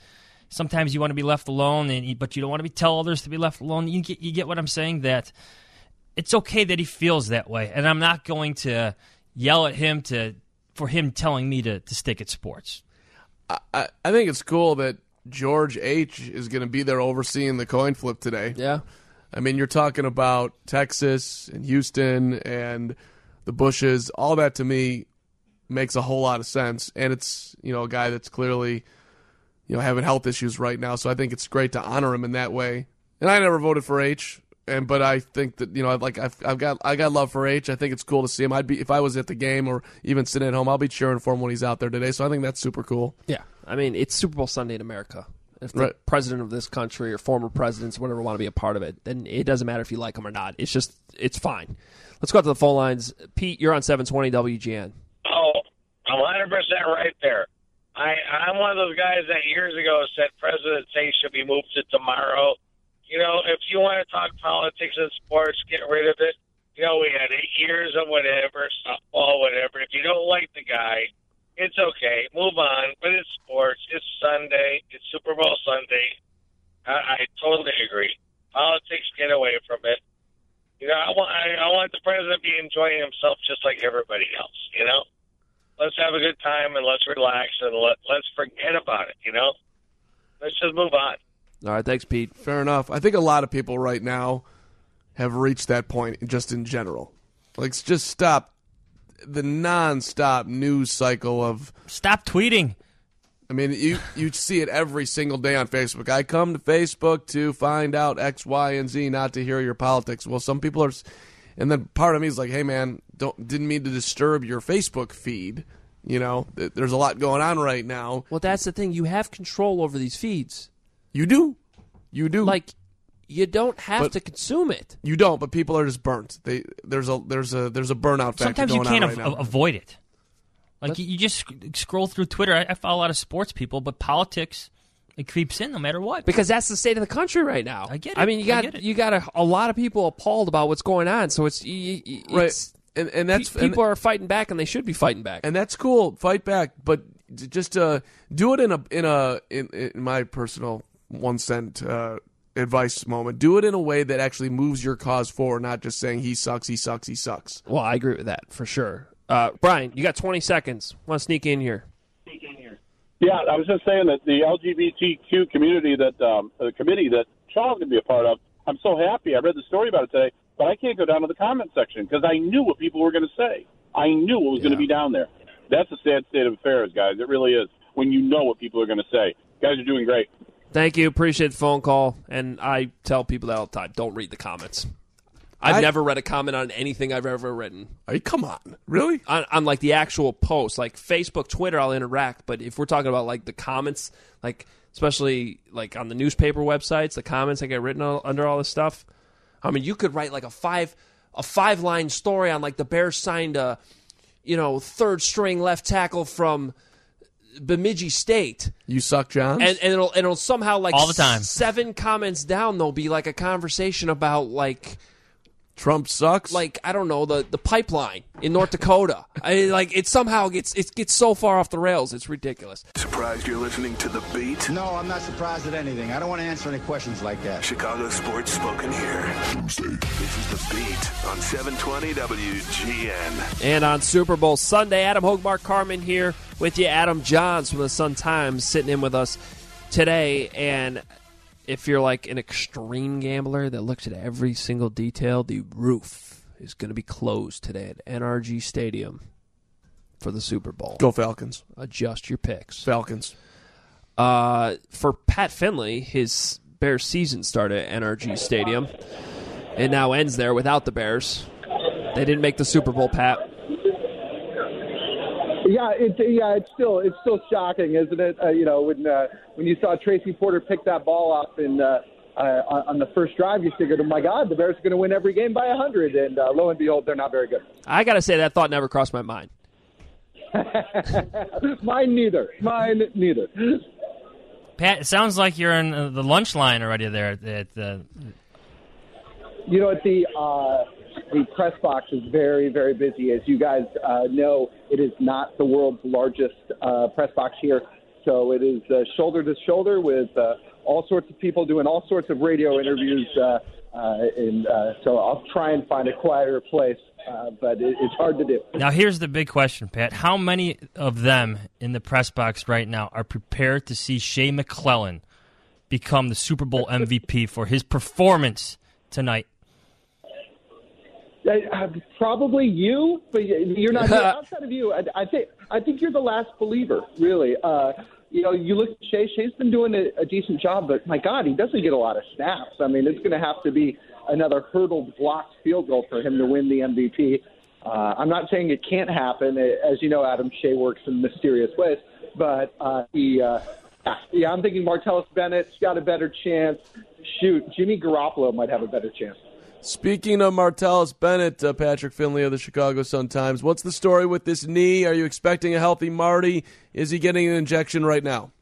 sometimes you want to be left alone, but you don't want to tell others to be left alone. You get what I'm saying? That it's okay that he feels that way, and I'm not going to yell at him for him telling me to stick at sports. I think it's cool that George H. is going to be there overseeing the coin flip today. Yeah. I mean, you're talking about Texas and Houston and the Bushes. All that to me makes a whole lot of sense. And it's, a guy that's clearly, having health issues right now. So I think it's great to honor him in that way. And I never voted for H. But I think that, I got love for H. I think it's cool to see him. If I was at the game or even sitting at home, I'll be cheering for him when he's out there today. So I think that's super cool. Yeah. I mean, it's Super Bowl Sunday in America. If the president of this country or former presidents, whatever, want to be a part of it, then it doesn't matter if you like them or not. It's fine. Let's go out to the phone lines. Pete, you're on 720 WGN. Oh, I'm 100% right there. I'm one of those guys that years ago said President's Day should be moved to tomorrow. If you want to talk politics and sports, get rid of it. We had 8 years of whatever, softball, whatever. If you don't like the guy, it's okay. Move on. But it's sports. It's Sunday. It's Super Bowl Sunday. I totally agree. Politics, get away from it. I want the president to be enjoying himself just like everybody else, Let's have a good time and let's relax and let's forget about it, Let's just move on. All right, thanks, Pete. Fair enough. I think a lot of people right now have reached that point just in general. Like, just stop the nonstop news cycle of... Stop tweeting. I mean, you see it every single day on Facebook. I come to Facebook to find out X, Y, and Z, not to hear your politics. Well, some people are... And then part of me is like, hey, man, didn't mean to disturb your Facebook feed. There's a lot going on right now. Well, that's the thing. You have control over these feeds. You do. Like, you don't have to consume it. You don't, but people are just burnt. There's a burnout factor Sometimes going you can't on right now. avoid it. Like, you just scroll through Twitter. I follow a lot of sports people, but politics, it creeps in no matter what. Because that's the state of the country right now. I get it. I mean, you got a lot of people appalled about what's going on. So it's right, and that's people are fighting back, and they should be fighting back. And that's cool. Fight back, but just do it in my personal 1 cent advice moment. Do it in a way that actually moves your cause forward, not just saying he sucks, he sucks, he sucks. Well, I agree with that for sure. Brian, you got 20 seconds. Want to sneak in here? Yeah, I was just saying that the LGBTQ community the committee that Sean's going to be a part of, I'm so happy. I read the story about it today, but I can't go down to the comment section because I knew what people were going to say. I knew what was going to be down there. That's a sad state of affairs, guys. It really is, when you know what people are going to say. Guys are doing great. Thank you. Appreciate the phone call. And I tell people that all the time. Don't read the comments. I've never read a comment on anything I've ever written. Come on. Really? On like the actual post. Like Facebook, Twitter, I'll interact. But if we're talking about like the comments, like especially like on the newspaper websites, the comments that get written under all this stuff, I mean, you could write like a 5-line story on like the Bears signed a, third string left tackle from Bemidji State. You suck, John. And it'll somehow like all the time. 7 comments down there'll be like a conversation about like Trump sucks. Like, I don't know, the pipeline in North Dakota. It somehow gets so far off the rails. It's ridiculous. Surprised you're listening to The Beat? No, I'm not surprised at anything. I don't want to answer any questions like that. Chicago sports spoken here. Tuesday. This is The Beat on 720 WGN. And on Super Bowl Sunday, Adam Hogue, Mark Carman here with you. Adam Johns from the Sun-Times sitting in with us today. And if you're like an extreme gambler that looks at every single detail, the roof is going to be closed today at NRG Stadium for the Super Bowl. Go Falcons. Adjust your picks. Falcons. For Pat Finley, his Bears season started at NRG Stadium. It now ends there without the Bears. They didn't make the Super Bowl, Pat. Yeah, it's still shocking, isn't it? When you saw Tracy Porter pick that ball up on the first drive, you figured, oh my God, the Bears are going to win every game by 100, and lo and behold, they're not very good. I got to say that thought never crossed my mind. Mine neither. Pat, it sounds like you're in the lunch line already there at the. The press box is very, very busy. As you guys know, it is not the world's largest press box here So it is shoulder to shoulder with all sorts of people doing all sorts of radio interviews. So I'll try and find a quieter place, but it's hard to do. Now, here's the big question, Pat. How many of them in the press box right now are prepared to see Shea McClellin become the Super Bowl MVP for his performance tonight? Probably you, but you're not. Outside of you, I think you're the last believer, really. You look at Shea. Shea's been doing a decent job, but my God, he doesn't get a lot of snaps. I mean, it's going to have to be another hurdled blocked field goal for him to win the MVP. I'm not saying it can't happen. As you know, Adam, Shea works in mysterious ways, but I'm thinking Martellus Bennett's got a better chance. Shoot, Jimmy Garoppolo might have a better chance. Speaking of Martellus Bennett, Patrick Finley of the Chicago Sun-Times, what's the story with this knee? Are you expecting a healthy Marty? Is he getting an injection right now?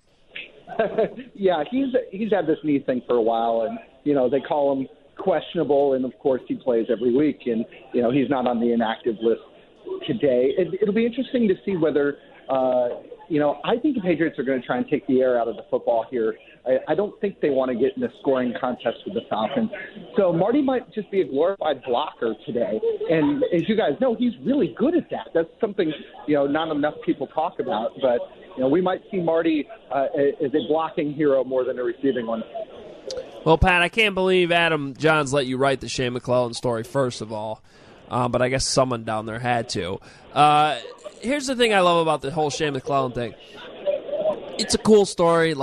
Yeah, he's had this knee thing for a while, and they call him questionable, and of course he plays every week, and he's not on the inactive list today. It'll be interesting to see whether I think the Patriots are going to try and take the air out of the football here. I don't think they want to get in a scoring contest with the Falcons. So Marty might just be a glorified blocker today. And as you guys know, he's really good at that. That's something, not enough people talk about. But, we might see Marty as a blocking hero more than a receiving one. Well, Pat, I can't believe Adam Johns let you write the Shea McClellin story, first of all. But I guess someone down there had to. Here's the thing I love about the whole Shea McClellin thing. It's a cool story,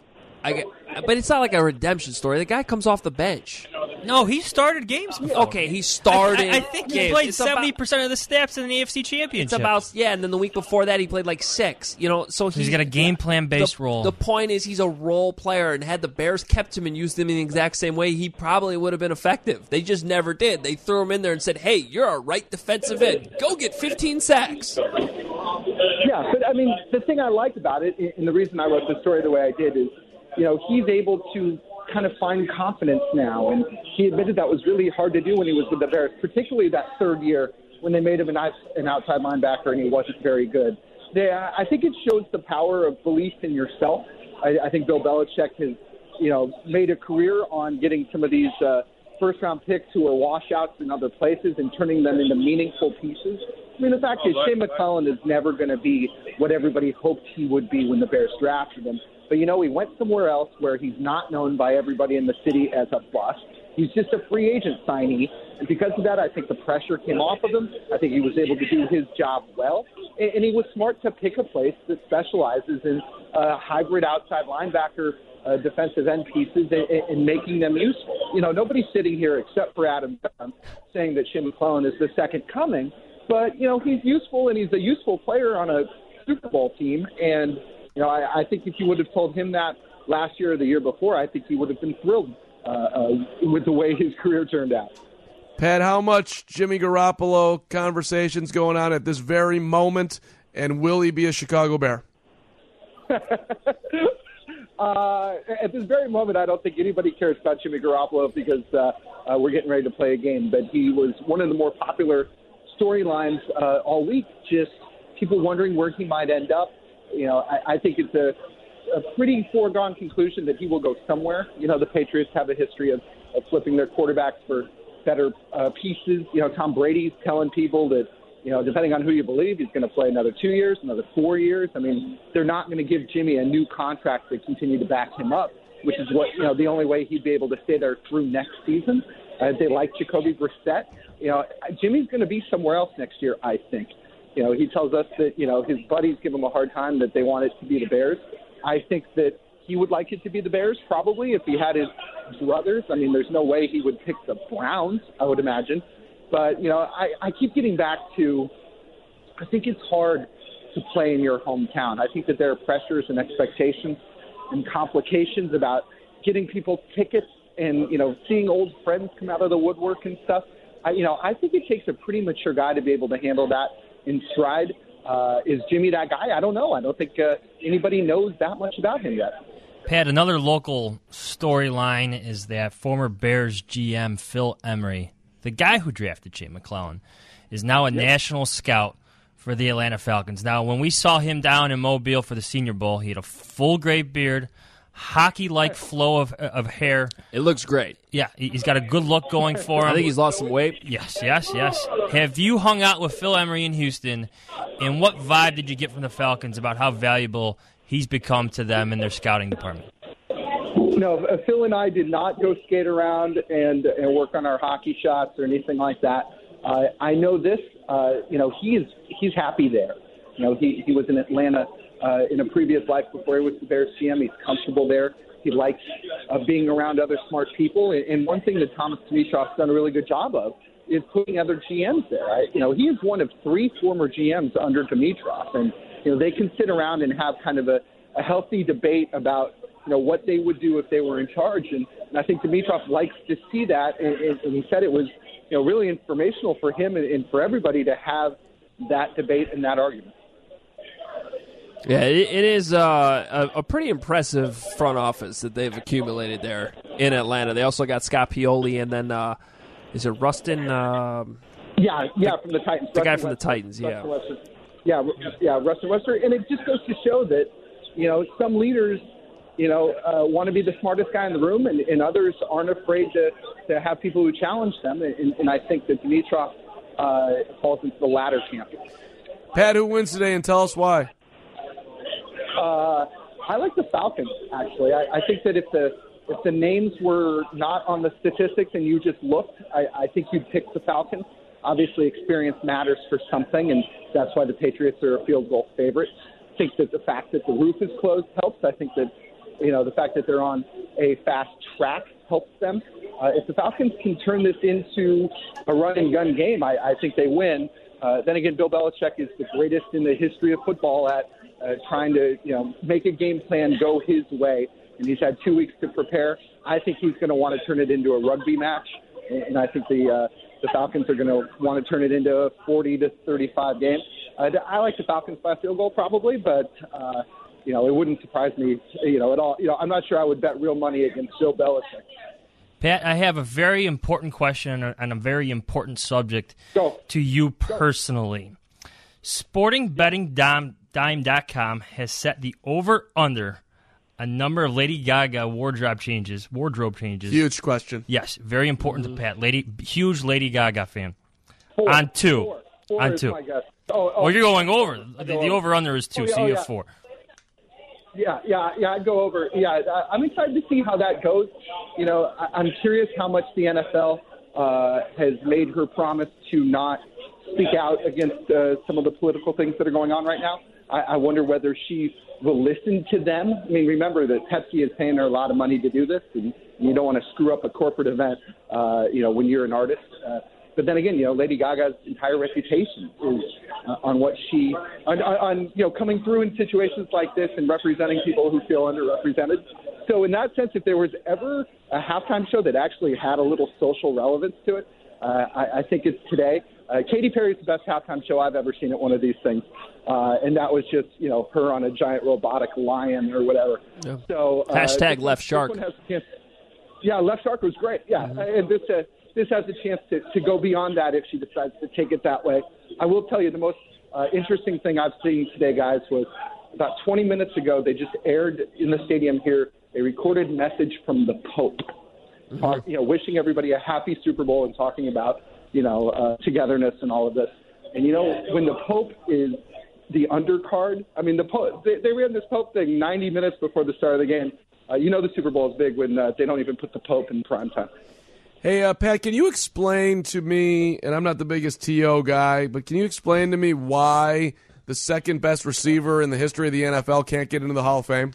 but it's not like a redemption story. The guy comes off the bench. No, he started games before. Okay, he started. I think he played 70% of the snaps in the AFC Championship. And then the week before that he played like 6. So he's got a game plan based role. The point is he's a role player, and had the Bears kept him and used him in the exact same way, he probably would have been effective. They just never did. They threw him in there and said, "Hey, you're a right defensive end. Go get 15 sacks." Yeah, but I mean, the thing I liked about it, and the reason I wrote the story the way I did, is he's able to kind of find confidence now, and he admitted that was really hard to do when he was with the Bears, particularly that third year when they made him an outside linebacker and he wasn't very good. I think it shows the power of belief in yourself. I think Bill Belichick has, made a career on getting some of these first-round picks who are washouts in other places and turning them into meaningful pieces. I mean, the fact is Shea McClellin is never going to be what everybody hoped he would be when the Bears drafted him. But, he went somewhere else where he's not known by everybody in the city as a bust. He's just a free agent signee. And because of that, I think the pressure came off of him. I think he was able to do his job well. And he was smart to pick a place that specializes in hybrid outside linebacker defensive end pieces and making them useful. Nobody's sitting here except for Adam Johns saying that Shea McClellin is the second coming. But, he's useful, and he's a useful player on a Super Bowl team. And I think if you would have told him that last year or the year before, I think he would have been thrilled with the way his career turned out. Pat, how much Jimmy Garoppolo conversations going on at this very moment, and will he be a Chicago Bear? At this very moment, I don't think anybody cares about Jimmy Garoppolo because we're getting ready to play a game. But he was one of the more popular storylines all week, just people wondering where he might end up. I think it's a pretty foregone conclusion that he will go somewhere. The Patriots have a history of flipping their quarterbacks for better pieces. Tom Brady's telling people that, depending on who you believe, he's going to play another 2 years, another 4 years. I mean, they're not going to give Jimmy a new contract to continue to back him up, which is what, the only way he'd be able to stay there through next season. They like Jacoby Brissett. Jimmy's going to be somewhere else next year, I think. He tells us that, his buddies give him a hard time that they want it to be the Bears. I think that he would like it to be the Bears, probably, if he had his brothers. I mean, there's no way he would pick the Browns, I would imagine. But, I keep getting back to, I think it's hard to play in your hometown. I think that there are pressures and expectations and complications about getting people tickets and, seeing old friends come out of the woodwork and stuff. I think it takes a pretty mature guy to be able to handle that in stride. Is Jimmy that guy? I don't know. I don't think anybody knows that much about him yet. Pat, another local storyline is that former Bears GM Phil Emery, the guy who drafted Shea McClellin, is now a national scout for the Atlanta Falcons. Now, when we saw him down in Mobile for the Senior Bowl, he had a full gray beard, hockey-like flow of hair. It looks great. Yeah, he's got a good look going for him. I think he's lost some weight. Yes. Have you hung out with Phil Emery in Houston, and what vibe did you get from the Falcons about how valuable he's become to them in their scouting department? No, Phil and I did not go skate around and work on our hockey shots or anything like that. I know this. He's happy there. He was in Atlanta in a previous life before he was the Bears GM. He's comfortable there. He likes being around other smart people. And one thing that Thomas Dimitroff's done a really good job of is putting other GMs there. He is one of 3 former GMs under Dimitroff, and they can sit around and have kind of a healthy debate about what they would do if they were in charge. And I think Dimitroff likes to see that, and he said it was really informational for him and for everybody to have that debate and that argument. Yeah, it is a pretty impressive front office that they've accumulated there in Atlanta. They also got Scott Pioli, and then is it Rustin? From the Titans. The guy from the Titans, Rustin Wester. And it just goes to show that some leaders want to be the smartest guy in the room, and others aren't afraid to have people who challenge them. And I think that Dimitroff falls into the latter camp. Pat, who wins today, and tell us why? I like the Falcons, actually. I think that if the names were not on the statistics and you just looked, I think you'd pick the Falcons. Obviously, experience matters for something, and that's why the Patriots are a field goal favorite. I think that the fact that the roof is closed helps. I think that the fact that they're on a fast track helps them. If the Falcons can turn this into a run-and-gun game, I think they win. Then again, Bill Belichick is the greatest in the history of football at trying to make a game plan go his way, and he's had 2 weeks to prepare. I think he's going to want to turn it into a rugby match, and I think the Falcons are going to want to turn it into a 40-35 game. I like the Falcons by a field goal probably, but it wouldn't surprise me at all. I'm not sure I would bet real money against Bill Belichick. Pat, I have a very important question on a very important subject to you personally. SportingBettingDime.com has set the over-under a number of Lady Gaga wardrobe changes. Huge question. Yes, very important to Pat. Huge Lady Gaga fan. Four. On 2. Four on is 2. my guess. You're going over. The over-under is 2, so you have 4. Yeah, I'd go over. Yeah, I'm excited to see how that goes. I'm curious how much the NFL has made her promise to not speak out against some of the political things that are going on right now. I wonder whether she will listen to them. I mean, remember that Pepsi is paying her a lot of money to do this, and you don't want to screw up a corporate event, when you're an artist. But then again, Lady Gaga's entire reputation is on what she coming through in situations like this and representing people who feel underrepresented. So in that sense, if there was ever a halftime show that actually had a little social relevance to it, I think it's today. Katy Perry's the best halftime show I've ever seen at one of these things, and that was just her on a giant robotic lion or whatever. Yeah. So hashtag Left Shark. Yeah, Left Shark was great. Yeah, and this has a chance to go beyond that if she decides to take it that way. I will tell you the most interesting thing I've seen today, guys, was about 20 minutes ago, they just aired in the stadium here a recorded message from the Pope, wishing everybody a happy Super Bowl and talking about, togetherness and all of this. And, when the Pope is the undercard, I mean, the Pope, they ran this Pope thing 90 minutes before the start of the game. The Super Bowl is big when they don't even put the Pope in prime time. Hey, Pat, can you explain to me, and I'm not the biggest TO guy, but can you explain to me why the second best receiver in the history of the NFL can't get into the Hall of Fame?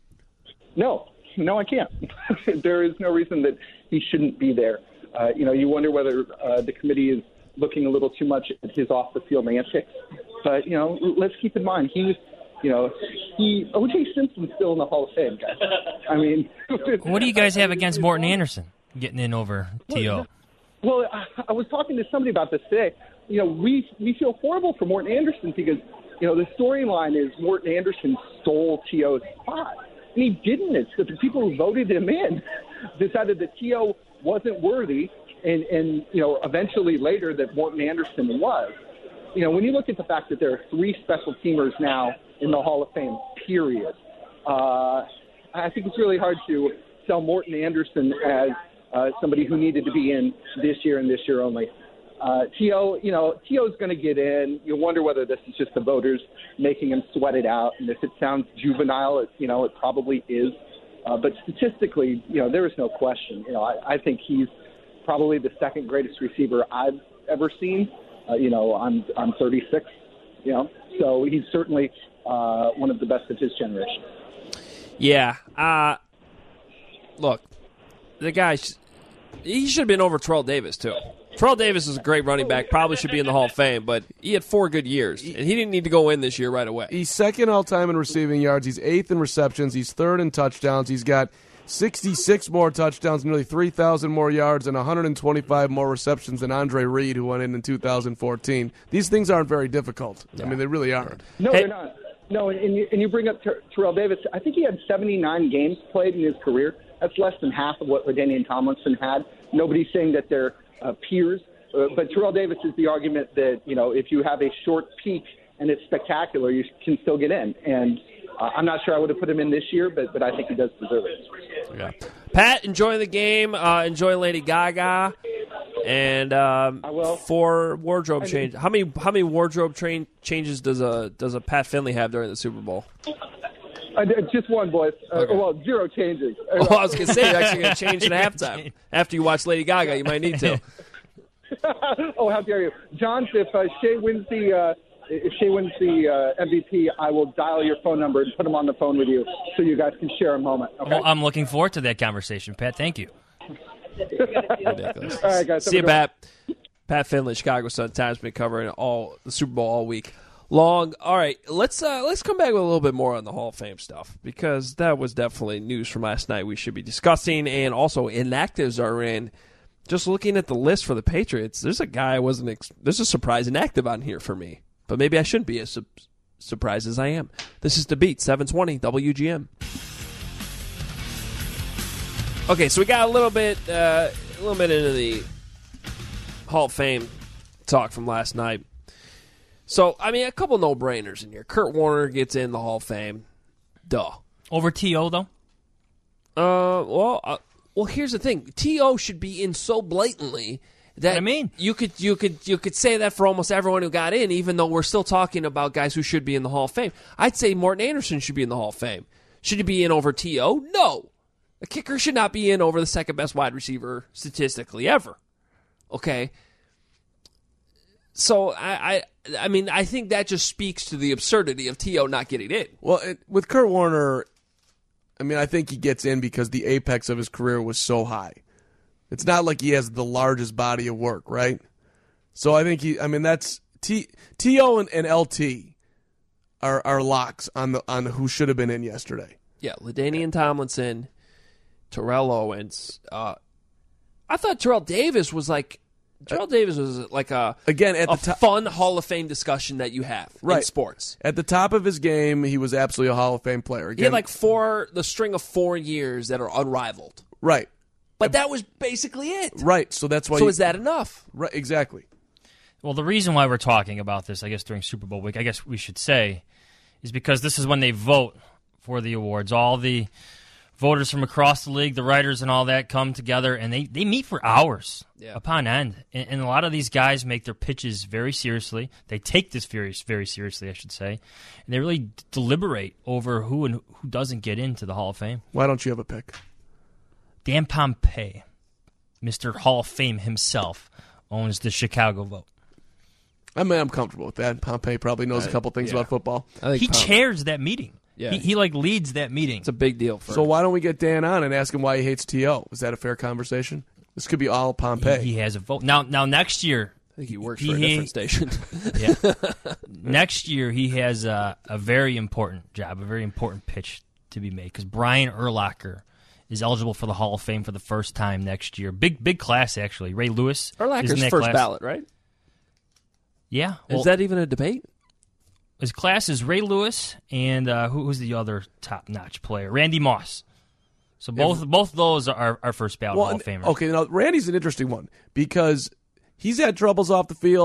No, I can't. There is no reason that he shouldn't be there. You wonder whether the committee is looking a little too much at his off-the-field antics. But, let's keep in mind, O.J. Simpson's still in the Hall of Fame, guys. I mean, what do you guys have against Morton Anderson getting in over T.O.? Well, I was talking to somebody about this today. We feel horrible for Morton Anderson because, the storyline is Morton Anderson stole T.O.'s spot. And he didn't. It's that the people who voted him in decided that T.O. wasn't worthy, and eventually later that Morton Anderson was. when you look at the fact that there are 3 special teamers now in the Hall of Fame, period, I think it's really hard to sell Morton Anderson as somebody who needed to be in this year and this year only. T.O., T.O.'s going to get in. You wonder whether this is just the voters making him sweat it out. And if it sounds juvenile, it probably is. But statistically, there is no question. I think he's probably the second greatest receiver I've ever seen. I'm 36, so he's certainly one of the best of his generation. Yeah. Look, the guy, he should have been over Terrell Davis, too. Terrell Davis is a great running back, probably should be in the Hall of Fame, but he had 4 good years, and he didn't need to go in this year right away. He's second all-time in receiving yards. He's 8th in receptions. He's 3rd in touchdowns. He's got 66 more touchdowns, nearly 3,000 more yards, and 125 more receptions than Andre Reed, who went in 2014. These things aren't very difficult. Yeah. I mean, they really aren't. No, they're not. No, and you bring up Terrell Davis. I think he had 79 games played in his career. That's less than half of what LaDainian Tomlinson had. Nobody's saying that they're peers, but Terrell Davis is the argument that, if you have a short peak and it's spectacular, you can still get in. And I'm not sure I would have put him in this year, but I think he does deserve it. Yeah. Pat, enjoy the game. Enjoy Lady Gaga. And I will. 4 wardrobe changes. How many wardrobe changes does a Pat Finley have during the Super Bowl? Just one, boys. Okay. Well, 0 changes. I was going to say, you're actually going to change at halftime. After you watch Lady Gaga, you might need to. Oh, how dare you. John, if Shea wins the MVP, I will dial your phone number and put him on the phone with you so you guys can share a moment. Okay? Well, I'm looking forward to that conversation, Pat. Thank you. Ridiculous. All right, guys. See you, Pat. Pat Finley, Chicago Sun-Times, been covering the Super Bowl all week long. All right, let's come back with a little bit more on the Hall of Fame stuff, because that was definitely news from last night we should be discussing, and also inactives are in. Just looking at the list for the Patriots, there's a guy I wasn't. There's a surprise inactive on here for me, but maybe I shouldn't be as surprised as I am. This is The Beat, 720 WGN. Okay, so we got a little bit into the Hall of Fame talk from last night. So, I mean, a couple no-brainers in here. Kurt Warner gets in the Hall of Fame. Duh. Over T.O., though? Well, here's the thing. T.O. should be in so blatantly that you could say that for almost everyone who got in, even though we're still talking about guys who should be in the Hall of Fame. I'd say Morton Anderson should be in the Hall of Fame. Should he be in over T.O.? No. A kicker should not be in over the second-best wide receiver statistically ever. Okay? So, I mean, I think that just speaks to the absurdity of T.O. not getting in. Well, with Kurt Warner, I mean, I think he gets in because the apex of his career was so high. It's not like he has the largest body of work, right? So I think that's T.O. and L.T. are locks on who should have been in yesterday. Yeah, LaDainian Tomlinson, Terrell Owens. I thought Terrell Davis was like a fun Hall of Fame discussion that you have in sports. At the top of his game, he was absolutely a Hall of Fame player. Again, he had the string of 4 years that are unrivaled. Right. But that was basically it. Right. So that's why. So is that enough? Right. Exactly. Well, the reason why we're talking about this, I guess, during Super Bowl week, I guess we should say, is because this is when they vote for the awards. All the voters from across the league, the writers and all that come together, and they meet for hours upon end. And a lot of these guys make their pitches very seriously. They take this very, very seriously, I should say. And they really deliberate over who and who doesn't get into the Hall of Fame. Why don't you have a pick? Dan Pompei, Mr. Hall of Fame himself, owns the Chicago vote. I mean, I'm comfortable with that. Pompei probably knows a couple things about football. He chairs that meeting. Yeah. He leads that meeting. It's a big deal for him. So why don't we get Dan on and ask him why he hates T.O.? Is that a fair conversation? This could be all Pompei. He has a vote. Now next year, I think he works for a different station. Yeah. Next year, he has a very important job, a very important pitch to be made, because Brian Urlacher is eligible for the Hall of Fame for the first time next year. Big class, actually. Ray Lewis. Urlacher's first ballot, right? Yeah. Is that even a debate? His class is Ray Lewis and who's the other top-notch player? Randy Moss. So both of those are our first ballot Hall of Famers. Okay, now Randy's an interesting one because he's had troubles off the field.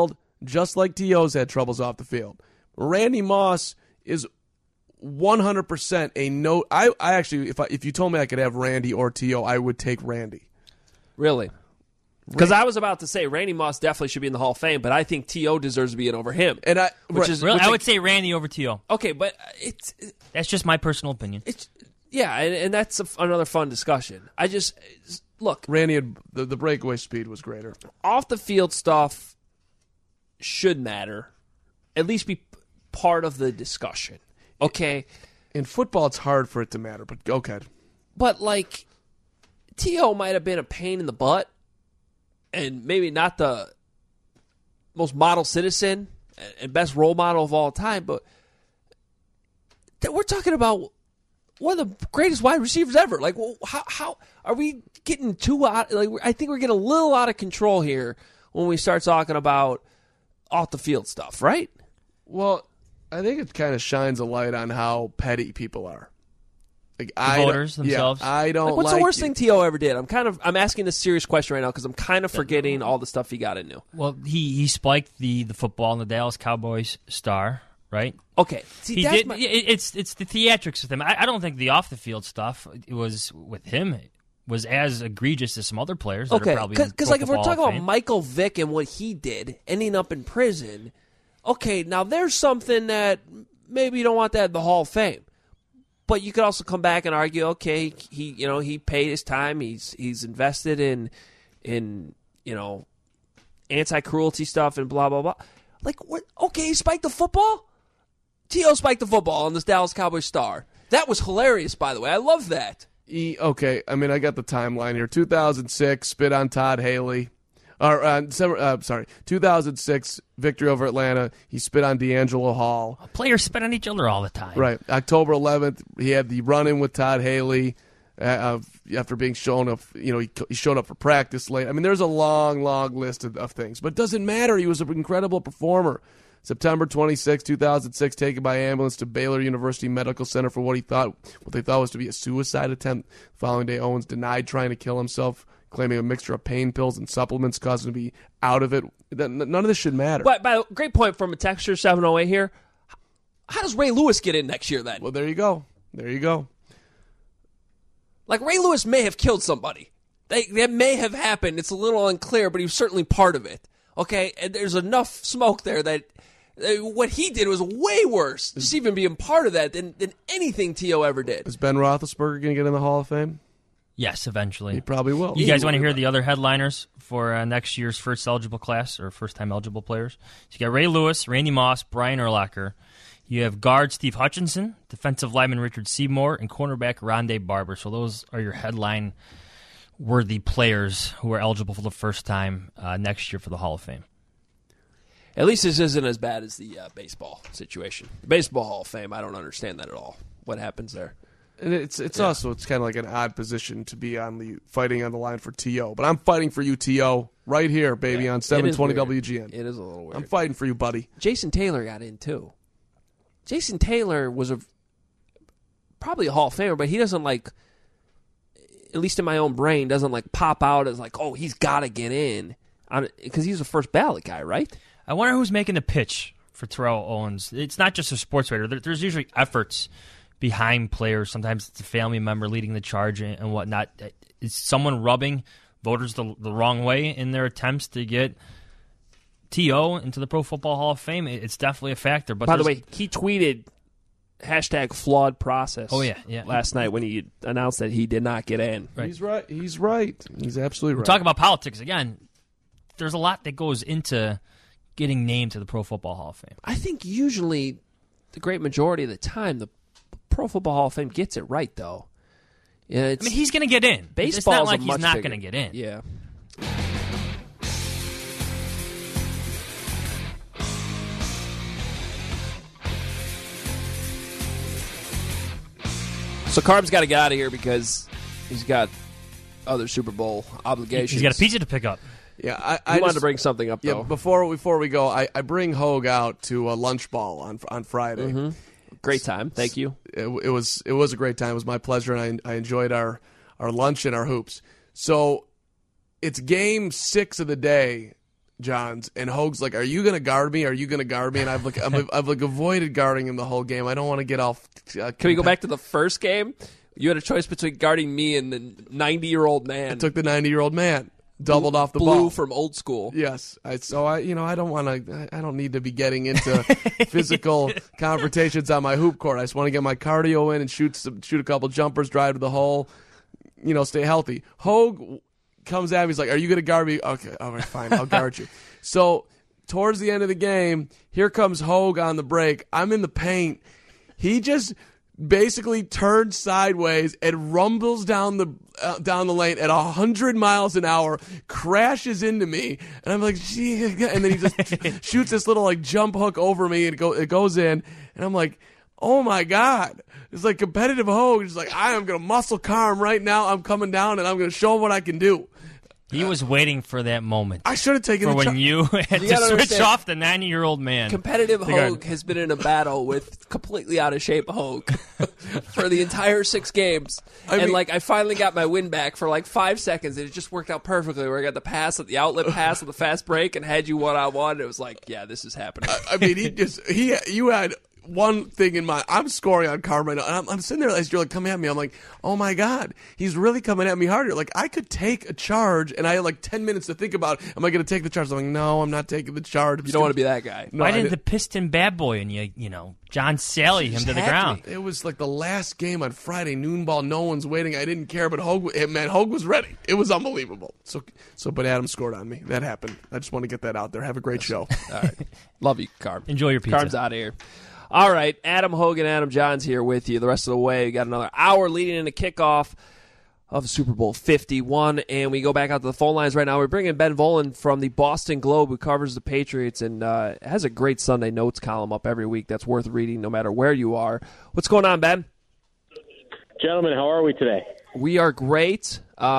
just like T.O.'s had troubles off the field. Randy Moss is 100% a no. I actually, if you told me I could have Randy or T.O., I would take Randy. Really? Because I was about to say Randy Moss definitely should be in the Hall of Fame, but I think T.O. deserves to be in over him. And I would say Randy over T.O. Okay, but that's just my personal opinion. Yeah, and that's another fun discussion. Look, Randy had the breakaway speed was greater. Off the field stuff should matter, at least be part of the discussion. Okay, in football it's hard for it to matter, but okay. But like, T.O. might have been a pain in the butt, and maybe not the most model citizen and best role model of all time, but we're talking about one of the greatest wide receivers ever. Like, how are we getting too out? Like, I think we're getting a little out of control here when we start talking about off the field stuff, right? Well, I think it kind of shines a light on how petty people are. Like voters themselves. Yeah, I don't. What's the worst thing T.O. ever did? I'm asking this serious question right now because I'm kind of forgetting all the stuff he got into. Well, he spiked the football in the Dallas Cowboys star. Right. Okay. See, it's the theatrics with him. I don't think the off the field stuff with him was as egregious as some other players. Okay. Because like if we're talking about Michael Vick and what he did, ending up in prison. Okay. Now there's something that maybe you don't want that in the Hall of Fame, but you could also come back and argue. Okay, he paid his time. He's invested in anti-cruelty stuff and blah blah blah. Like what? Okay, he spiked the football. T.O. spiked the football on this Dallas Cowboys star. That was hilarious, by the way. I love that. Okay, I mean, I got the timeline here. 2006, spit on Todd Haley. 2006, victory over Atlanta. He spit on D'Angelo Hall. Players spit on each other all the time. Right. October 11th, he had the run-in with Todd Haley after being shown up. He showed up for practice late. I mean, there's a long, long list of things. But it doesn't matter. He was an incredible performer. September 26, 2006, taken by ambulance to Baylor University Medical Center for what they thought was to be a suicide attempt. The following day, Owens denied trying to kill himself, claiming a mixture of pain pills and supplements caused him to be out of it. None of this should matter. But by great point from a texter 708 here. How does Ray Lewis get in next year then? Well, there you go. Like, Ray Lewis may have killed somebody. That may have happened. It's a little unclear, but he was certainly part of it. Okay? And there's enough smoke there that what he did was way worse, just even being part of that, than anything T.O. ever did. Is Ben Roethlisberger going to get in the Hall of Fame? Yes, eventually. He probably will. You guys want to hear the other headliners for next year's first eligible class, or first-time eligible players? So you got Ray Lewis, Randy Moss, Brian Urlacher. You have guard Steve Hutchinson, defensive lineman Richard Seymour, and cornerback Rondé Barber. So those are your headline-worthy players who are eligible for the first time next year for the Hall of Fame. At least this isn't as bad as the baseball situation. The Baseball Hall of Fame, I don't understand that at all. What happens there? And it's kind of like an odd position to be fighting on the line for T.O. But I'm fighting for you, T.O., right here, baby, on 720 WGN. It is a little weird. I'm fighting for you, buddy. Jason Taylor got in, too. Jason Taylor was probably a Hall of Famer, but he doesn't, like, at least in my own brain, doesn't, like, pop out as, like, oh, he's got to get in. Because he's a first ballot guy, right? I wonder who's making the pitch for Terrell Owens. It's not just a sports writer. There's usually efforts behind players. Sometimes it's a family member leading the charge and whatnot. Is someone rubbing voters the wrong way in their attempts to get T.O. into the Pro Football Hall of Fame? It's definitely a factor. But by the way, he tweeted #flawed process. Oh yeah. Last night when he announced that he did not get in. Right. He's right. He's absolutely right. We're talking about politics again. There's a lot that goes into getting named to the Pro Football Hall of Fame. I think usually the great majority of the time the Pro Football Hall of Fame gets it right, though. I mean, he's going to get in. It's not like he's not going to get in. Yeah. So Carb's got to get out of here because he's got other Super Bowl obligations. He's got a pizza to pick up. Yeah, I wanted to bring something up, though. Yeah, before we go, I bring Hogue out to a lunch ball on Friday. Mm-hmm. Great time. Thank you. It was a great time. It was my pleasure, and I enjoyed our lunch and our hoops. So it's game 6 of the day. Johns, and Hoag's like, "Are you gonna guard me? Are you gonna guard me?" And I've avoided guarding him the whole game. I don't want to get off. Can we go back to the first game? You had a choice between guarding me and the 90-year-old man. I took the 90-year-old man. Doubled off the Blue ball from old school. Yes. I don't want to. I don't need to be getting into physical confrontations on my hoop court. I just want to get my cardio in and shoot a couple jumpers, drive to the hole. Stay healthy. Hoag comes at me. He's like, "Are you going to guard me?" Okay, all right, fine. I'll guard you. So towards the end of the game, here comes Hoag on the break. I'm in the paint. He just basically turns sideways and rumbles down the lane at 100 miles an hour, crashes into me, and I'm like, "Gee," and then he just shoots this little like jump hook over me, and it goes in, and I'm like, "Oh my God." It's like competitive Hoag. He's like, "I am going to muscle car him right now. I'm coming down, and I'm going to show him what I can do." He was waiting for that moment. I should have taken for the when you had to switch off the 90-year-old man. Competitive Hoag has been in a battle with completely out of shape Hoag for the entire 6 games. I finally got my win back for like 5 seconds, and it just worked out perfectly where I got the outlet pass with the fast break and had you one-on-one. It was like, yeah, this is happening. You had one thing in mind. I'm scoring on Carmen, and I'm sitting there as you're like coming at me. I'm like, "Oh my God, he's really coming at me harder." Like, I could take a charge, and I had like 10 minutes to think about, am I going to take the charge? I'm like, "No, I'm not taking the charge." You don't want to be that guy. No, why didn't the Piston bad boy and John Sally him to the ground? It was like the last game on Friday, noon ball. No one's waiting. I didn't care, but Hoag was ready. It was unbelievable. But Adam scored on me. That happened. I just want to get that out there. Have a great show. All right. Love you, Carb. Enjoy your pizza. Carb's out of here. All right, Adam Hogan, Adam Johns here with you the rest of the way. We got another hour leading into kickoff of Super Bowl 51, and we go back out to the phone lines right now. We're bringing Ben Volen from the Boston Globe, who covers the Patriots and has a great Sunday Notes column up every week that's worth reading no matter where you are. What's going on, Ben? Gentlemen, how are we today? We are great.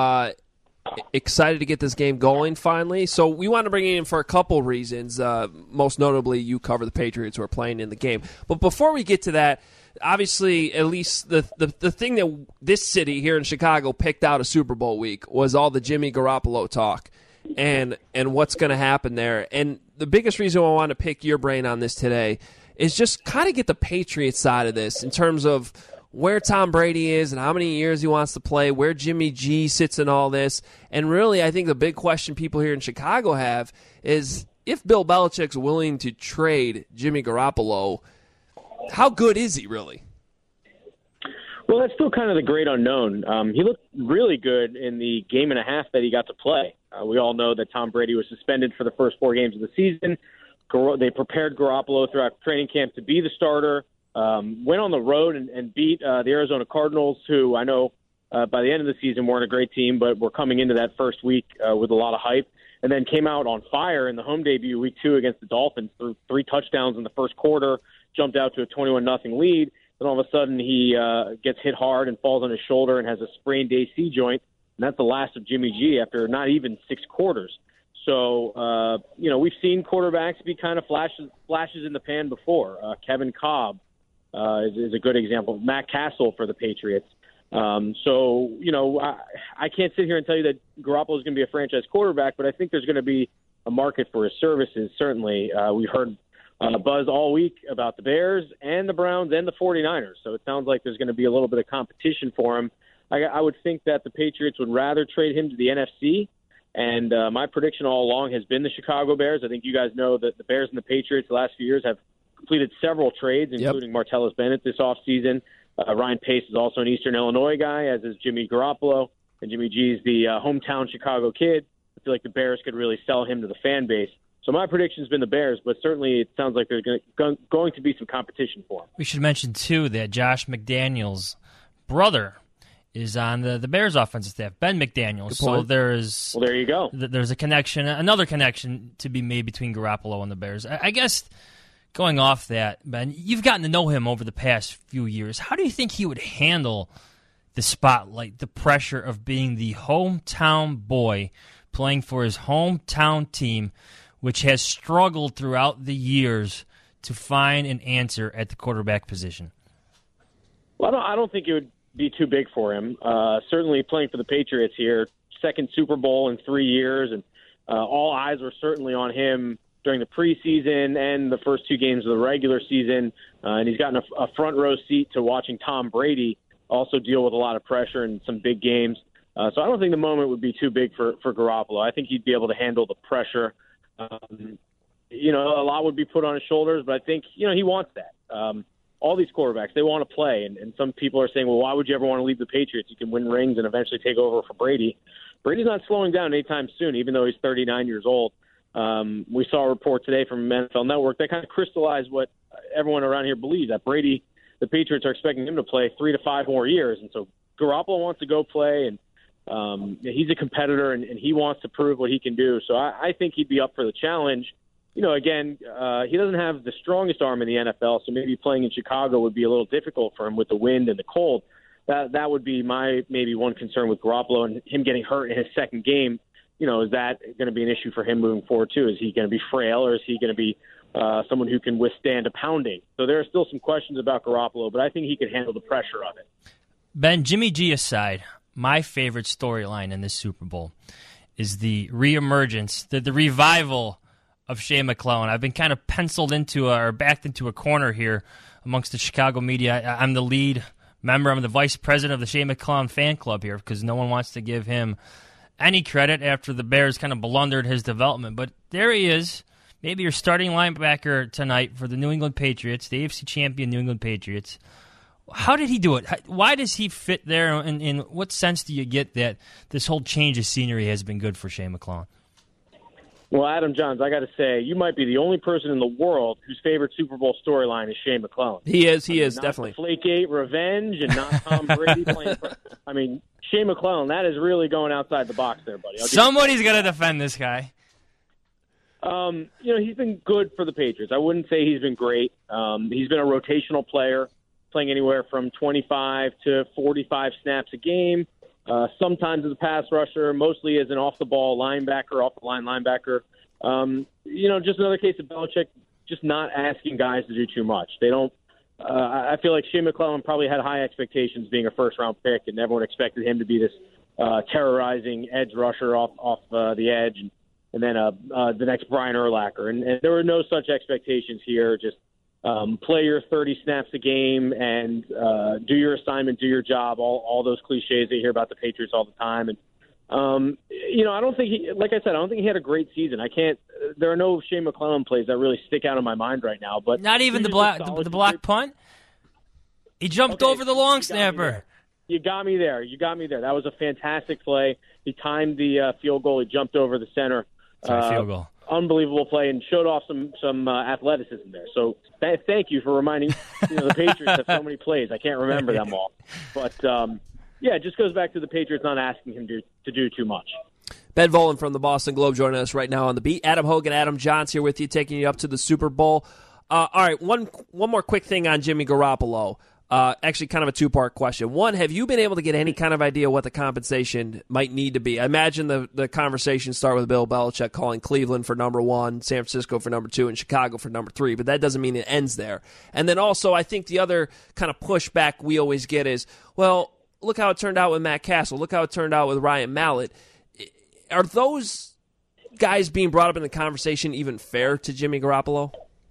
Excited to get this game going finally. So we want to bring you in for a couple reasons. Most notably, you cover the Patriots who are playing in the game. But before we get to that, obviously, at least the thing that this city here in Chicago picked out a Super Bowl week was all the Jimmy Garoppolo talk and what's going to happen there. And the biggest reason I want to pick your brain on this today is just kind of get the Patriots side of this in terms of where Tom Brady is and how many years he wants to play, where Jimmy G sits in all this. And really, I think the big question people here in Chicago have is if Bill Belichick's willing to trade Jimmy Garoppolo, how good is he really? Well, that's still kind of the great unknown. He looked really good in the game and a half that he got to play. We all know that Tom Brady was suspended for the first 4 games of the season. They prepared Garoppolo throughout training camp to be the starter. Went on the road and beat the Arizona Cardinals, who I know by the end of the season weren't a great team, but were coming into that first week with a lot of hype, and then came out on fire in the home debut week 2 against the Dolphins, threw 3 touchdowns in the first quarter, jumped out to a 21-0 lead. Then all of a sudden he gets hit hard and falls on his shoulder and has a sprained AC joint, and that's the last of Jimmy G after not even 6 quarters. So, we've seen quarterbacks be kind of flashes in the pan before. Kevin Cobb is a good example. Matt Castle for the Patriots. I can't sit here and tell you that Garoppolo is going to be a franchise quarterback, but I think there's going to be a market for his services, certainly. We've heard buzz all week about the Bears and the Browns and the 49ers, so it sounds like there's going to be a little bit of competition for him. I would think that the Patriots would rather trade him to the NFC, and my prediction all along has been the Chicago Bears. I think you guys know that the Bears and the Patriots the last few years have completed several trades, including Martellus Bennett this offseason. Ryan Pace is also an Eastern Illinois guy, as is Jimmy Garoppolo, and Jimmy G is the hometown Chicago kid. I feel like the Bears could really sell him to the fan base. So my prediction has been the Bears, but certainly it sounds like there's going to be some competition for him. We should mention, too, that Josh McDaniels' brother is on the Bears offensive staff, Ben McDaniels. So there you go. There's a connection, another connection to be made between Garoppolo and the Bears. I guess going off that, Ben, you've gotten to know him over the past few years. How do you think he would handle the spotlight, the pressure of being the hometown boy playing for his hometown team, which has struggled throughout the years to find an answer at the quarterback position? Well, I don't think it would be too big for him. Certainly playing for the Patriots here, second Super Bowl in 3 years, and All eyes were certainly on him during the preseason and the first 2 games of the regular season, and he's gotten a front row seat to watching Tom Brady also deal with a lot of pressure in some big games. So I don't think the moment would be too big for Garoppolo. I think he'd be able to handle the pressure. A lot would be put on his shoulders, but I think, he wants that. All these quarterbacks, they want to play, and some people are saying, well, why would you ever want to leave the Patriots? You can win rings and eventually take over for Brady. Brady's not slowing down anytime soon, even though he's 39 years old. We saw a report today from NFL Network that kind of crystallized what everyone around here believes, that Brady, the Patriots are expecting him to play 3 to 5 more years. And so Garoppolo wants to go play, and he's a competitor, and he wants to prove what he can do. So I think he'd be up for the challenge. Again, he doesn't have the strongest arm in the NFL, so maybe playing in Chicago would be a little difficult for him with the wind and the cold. That would be my maybe one concern with Garoppolo, and him getting hurt in his second game. Is that going to be an issue for him moving forward, too? Is he going to be frail, or is he going to be someone who can withstand a pounding? So there are still some questions about Garoppolo, but I think he could handle the pressure of it. Ben, Jimmy G aside, my favorite storyline in this Super Bowl is the reemergence, the revival of Shea McClellin. I've been kind of penciled into or backed into a corner here amongst the Chicago media. I'm the lead member. I'm the vice president of the Shea McClellin fan club here because no one wants to give him any credit after the Bears kind of blundered his development. But there he is, maybe your starting linebacker tonight for the New England Patriots, the AFC champion New England Patriots. How did he do it? Why does he fit there? And in what sense do you get that this whole change of scenery has been good for Shea McClellin? Well, Adam Johns, I got to say, you might be the only person in the world whose favorite Super Bowl storyline is Shea McClellin. He is, definitely. Not Deflategate revenge and not Tom Brady playing. Shea McClellin, that is really going outside the box there, buddy. Somebody's got to defend this guy. He's been good for the Patriots. I wouldn't say he's been great. He's been a rotational player, playing anywhere from 25 to 45 snaps a game. Sometimes as a pass rusher, mostly as an off-the-ball linebacker, off-the-line linebacker. Just another case of Belichick just not asking guys to do too much. They don't. I feel like Shea McClellin probably had high expectations being a first-round pick, and everyone expected him to be this terrorizing edge rusher off the edge, and then the next Brian Urlacher. And there were no such expectations here. Just play your 30 snaps a game and do your assignment, do your job, all those cliches that you hear about the Patriots all the time. And, I don't think I don't think he had a great season. There are no Shea McClellin plays that really stick out in my mind right now. But not even the block punt? He jumped over the long snapper. You got me there. That was a fantastic play. He timed the field goal. He jumped over the center. Field goal. Unbelievable play and showed off some athleticism there. So thank you for reminding the Patriots have so many plays. I can't remember them all. But, it just goes back to the Patriots not asking him to do too much. Ben Volin from the Boston Globe joining us right now on the beat. Adam Hogan, Adam Johns here with you, taking you up to the Super Bowl. All right, one more quick thing on Jimmy Garoppolo. Actually, kind of a two-part question. One, have you been able to get any kind of idea what the compensation might need to be? I imagine the conversation started with Bill Belichick calling Cleveland for number 1, San Francisco for number 2, and Chicago for number 3, but that doesn't mean it ends there. And then also, I think the other kind of pushback we always get is, well, look how it turned out with Matt Castle. Look how it turned out with Ryan Mallett. Are those guys being brought up in the conversation even fair to Jimmy Garoppolo?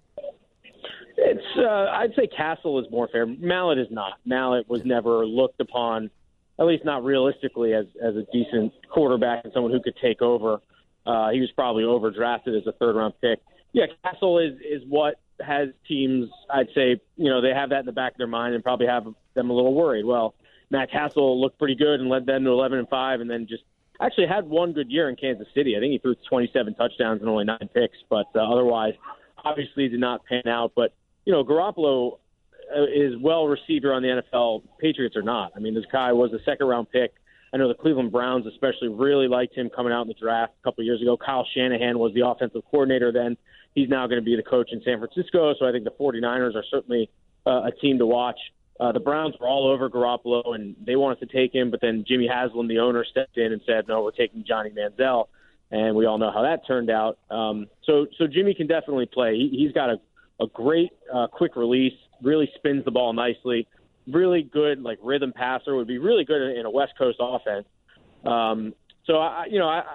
I'd say Castle is more fair. Mallett is not. Mallett was never looked upon, at least not realistically, as a decent quarterback and someone who could take over. He was probably overdrafted as a third-round pick. Yeah, Castle is what has teams, I'd say, they have that in the back of their mind and probably have them a little worried. Well, Matt Castle looked pretty good and led them to 11-5 and then just actually had one good year in Kansas City. I think he threw 27 touchdowns and only 9 picks, but otherwise obviously did not pan out. But Garoppolo is well received around the NFL. Patriots are not. I mean, this guy was a second-round pick. I know the Cleveland Browns especially really liked him coming out in the draft a couple of years ago. Kyle Shanahan was the offensive coordinator then. He's now going to be the coach in San Francisco, so I think the 49ers are certainly a team to watch. The Browns were all over Garoppolo, and they wanted to take him, but then Jimmy Haslam, the owner, stepped in and said, no, we're taking Johnny Manziel, and we all know how that turned out. So Jimmy can definitely play. He's got a great quick release, really spins the ball nicely, really good rhythm passer, would be really good in a West Coast offense. So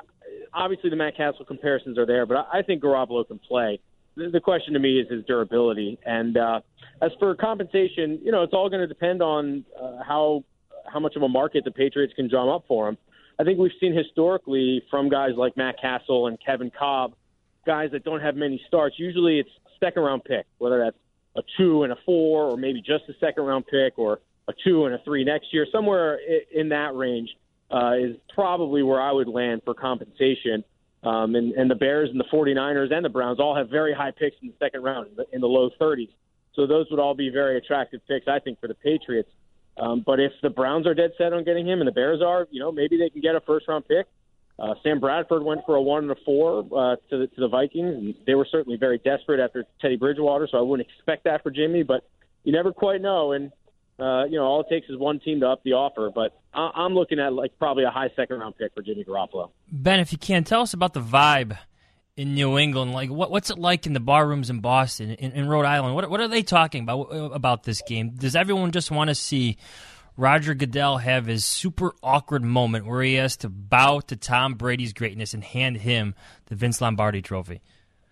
obviously the Matt Castle comparisons are there, but I think Garoppolo can play. The question to me is his durability. And as for compensation, it's all going to depend on how much of a market the Patriots can drum up for him. I think we've seen historically from guys like Matt Castle and Kevin Cobb, guys that don't have many starts. Usually it's second-round pick, whether that's a 2 and a 4 or maybe just a second-round pick or a 2 and a 3 next year. Somewhere in that range is probably where I would land for compensation. And the Bears and the 49ers and the Browns all have very high picks in the second round, in the low 30s. So those would all be very attractive picks, I think, for the Patriots. But if the Browns are dead set on getting him and the Bears are, maybe they can get a first-round pick. Sam Bradford went for a 1 and a 4 to the Vikings, and they were certainly very desperate after Teddy Bridgewater, so I wouldn't expect that for Jimmy, but you never quite know. And, all it takes is one team to up the offer. But I'm looking at probably a high second-round pick for Jimmy Garoppolo. Ben, if you can, tell us about the vibe in New England. What's it like in the bar rooms in Boston, in Rhode Island? What are they talking about this game? Does everyone just want to see Roger Goodell have his super awkward moment where he has to bow to Tom Brady's greatness and hand him the Vince Lombardi trophy?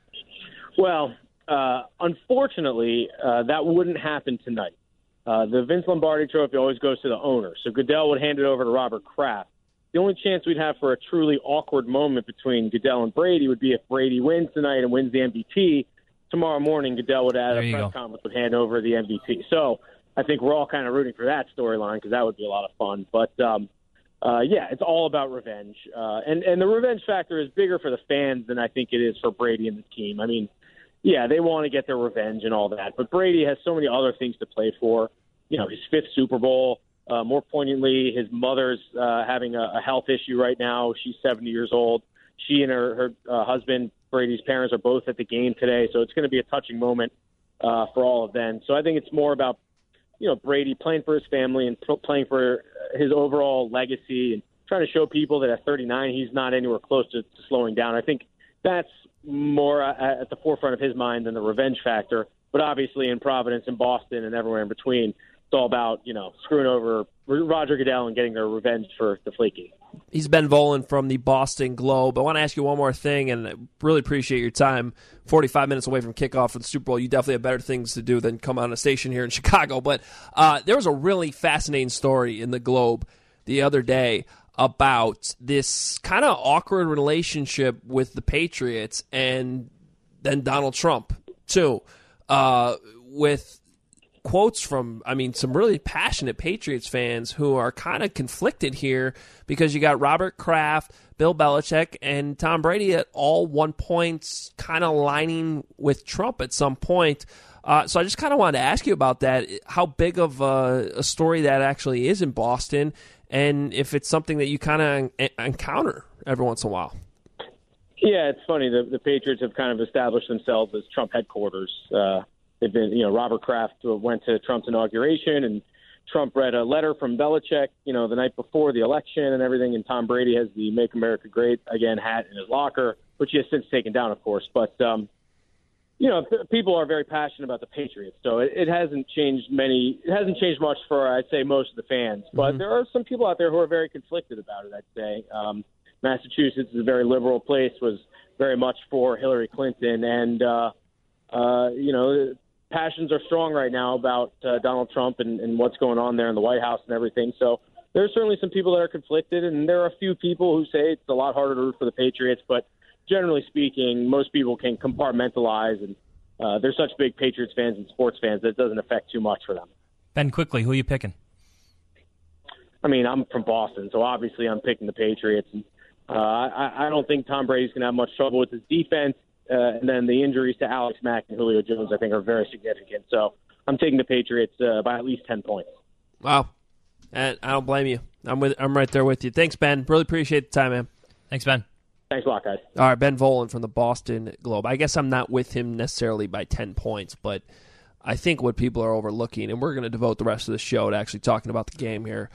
Well, unfortunately, that wouldn't happen tonight. The Vince Lombardi trophy always goes to the owner, so Goodell would hand it over to Robert Kraft. The only chance we'd have for a truly awkward moment between Goodell and Brady would be if Brady wins tonight and wins the MVP. Tomorrow morning, Goodell would add a press conference, would hand over the MVP. So I think we're all kind of rooting for that storyline because that would be a lot of fun. But, it's all about revenge. And the revenge factor is bigger for the fans than I think it is for Brady and the team. I mean, yeah, they want to get their revenge and all that. But Brady has so many other things to play for. His 5th Super Bowl. More poignantly, his mother's having a health issue right now. She's 70 years old. She and her husband, Brady's parents, are both at the game today. So it's going to be a touching moment for all of them. So I think it's more about, Brady playing for his family and playing for his overall legacy and trying to show people that at 39, he's not anywhere close to slowing down. I think that's more at the forefront of his mind than the revenge factor. But obviously in Providence and Boston and everywhere in between, it's all about, screwing over Roger Goodell and getting their revenge for Deflategate. He's Ben Volin from the Boston Globe. I want to ask you one more thing, and I really appreciate your time. 45 minutes away from kickoff for the Super Bowl. You definitely have better things to do than come on a station here in Chicago. But there was a really fascinating story in the Globe the other day about this kind of awkward relationship with the Patriots and then Donald Trump, too, with quotes from, some really passionate Patriots fans who are kind of conflicted here because you got Robert Kraft, Bill Belichick, and Tom Brady at all one point kind of lining with Trump at some point. So I just kind of wanted to ask you about that, how big of a story that actually is in Boston, and if it's something that you kind of encounter every once in a while. Yeah, it's funny. The Patriots have kind of established themselves as Trump headquarters. They've been, Robert Kraft went to Trump's inauguration, and Trump read a letter from Belichick, the night before the election and everything, and Tom Brady has the Make America Great Again hat in his locker, which he has since taken down, of course. But, people are very passionate about the Patriots, so it hasn't changed much for, I'd say, most of the fans. But there are some people out there who are very conflicted about it, I'd say. Massachusetts is a very liberal place, was very much for Hillary Clinton, and, passions are strong right now about Donald Trump and what's going on there in the White House and everything. So there's certainly some people that are conflicted, and there are a few people who say it's a lot harder to root for the Patriots. But generally speaking, most people can compartmentalize, and they're such big Patriots fans and sports fans that it doesn't affect too much for them. Ben, quickly, who are you picking? I'm from Boston, so obviously I'm picking the Patriots. And, I don't think Tom Brady's going to have much trouble with his defense. And then the injuries to Alex Mack and Julio Jones, I think, are very significant. So I'm taking the Patriots by at least 10 points. Wow. And I don't blame you. I'm right there with you. Thanks, Ben. Really appreciate the time, man. Thanks, Ben. Thanks a lot, guys. All right, Ben Volin from the Boston Globe. I guess I'm not with him necessarily by 10 points, but I think what people are overlooking, and we're going to devote the rest of the show to actually talking about the game here.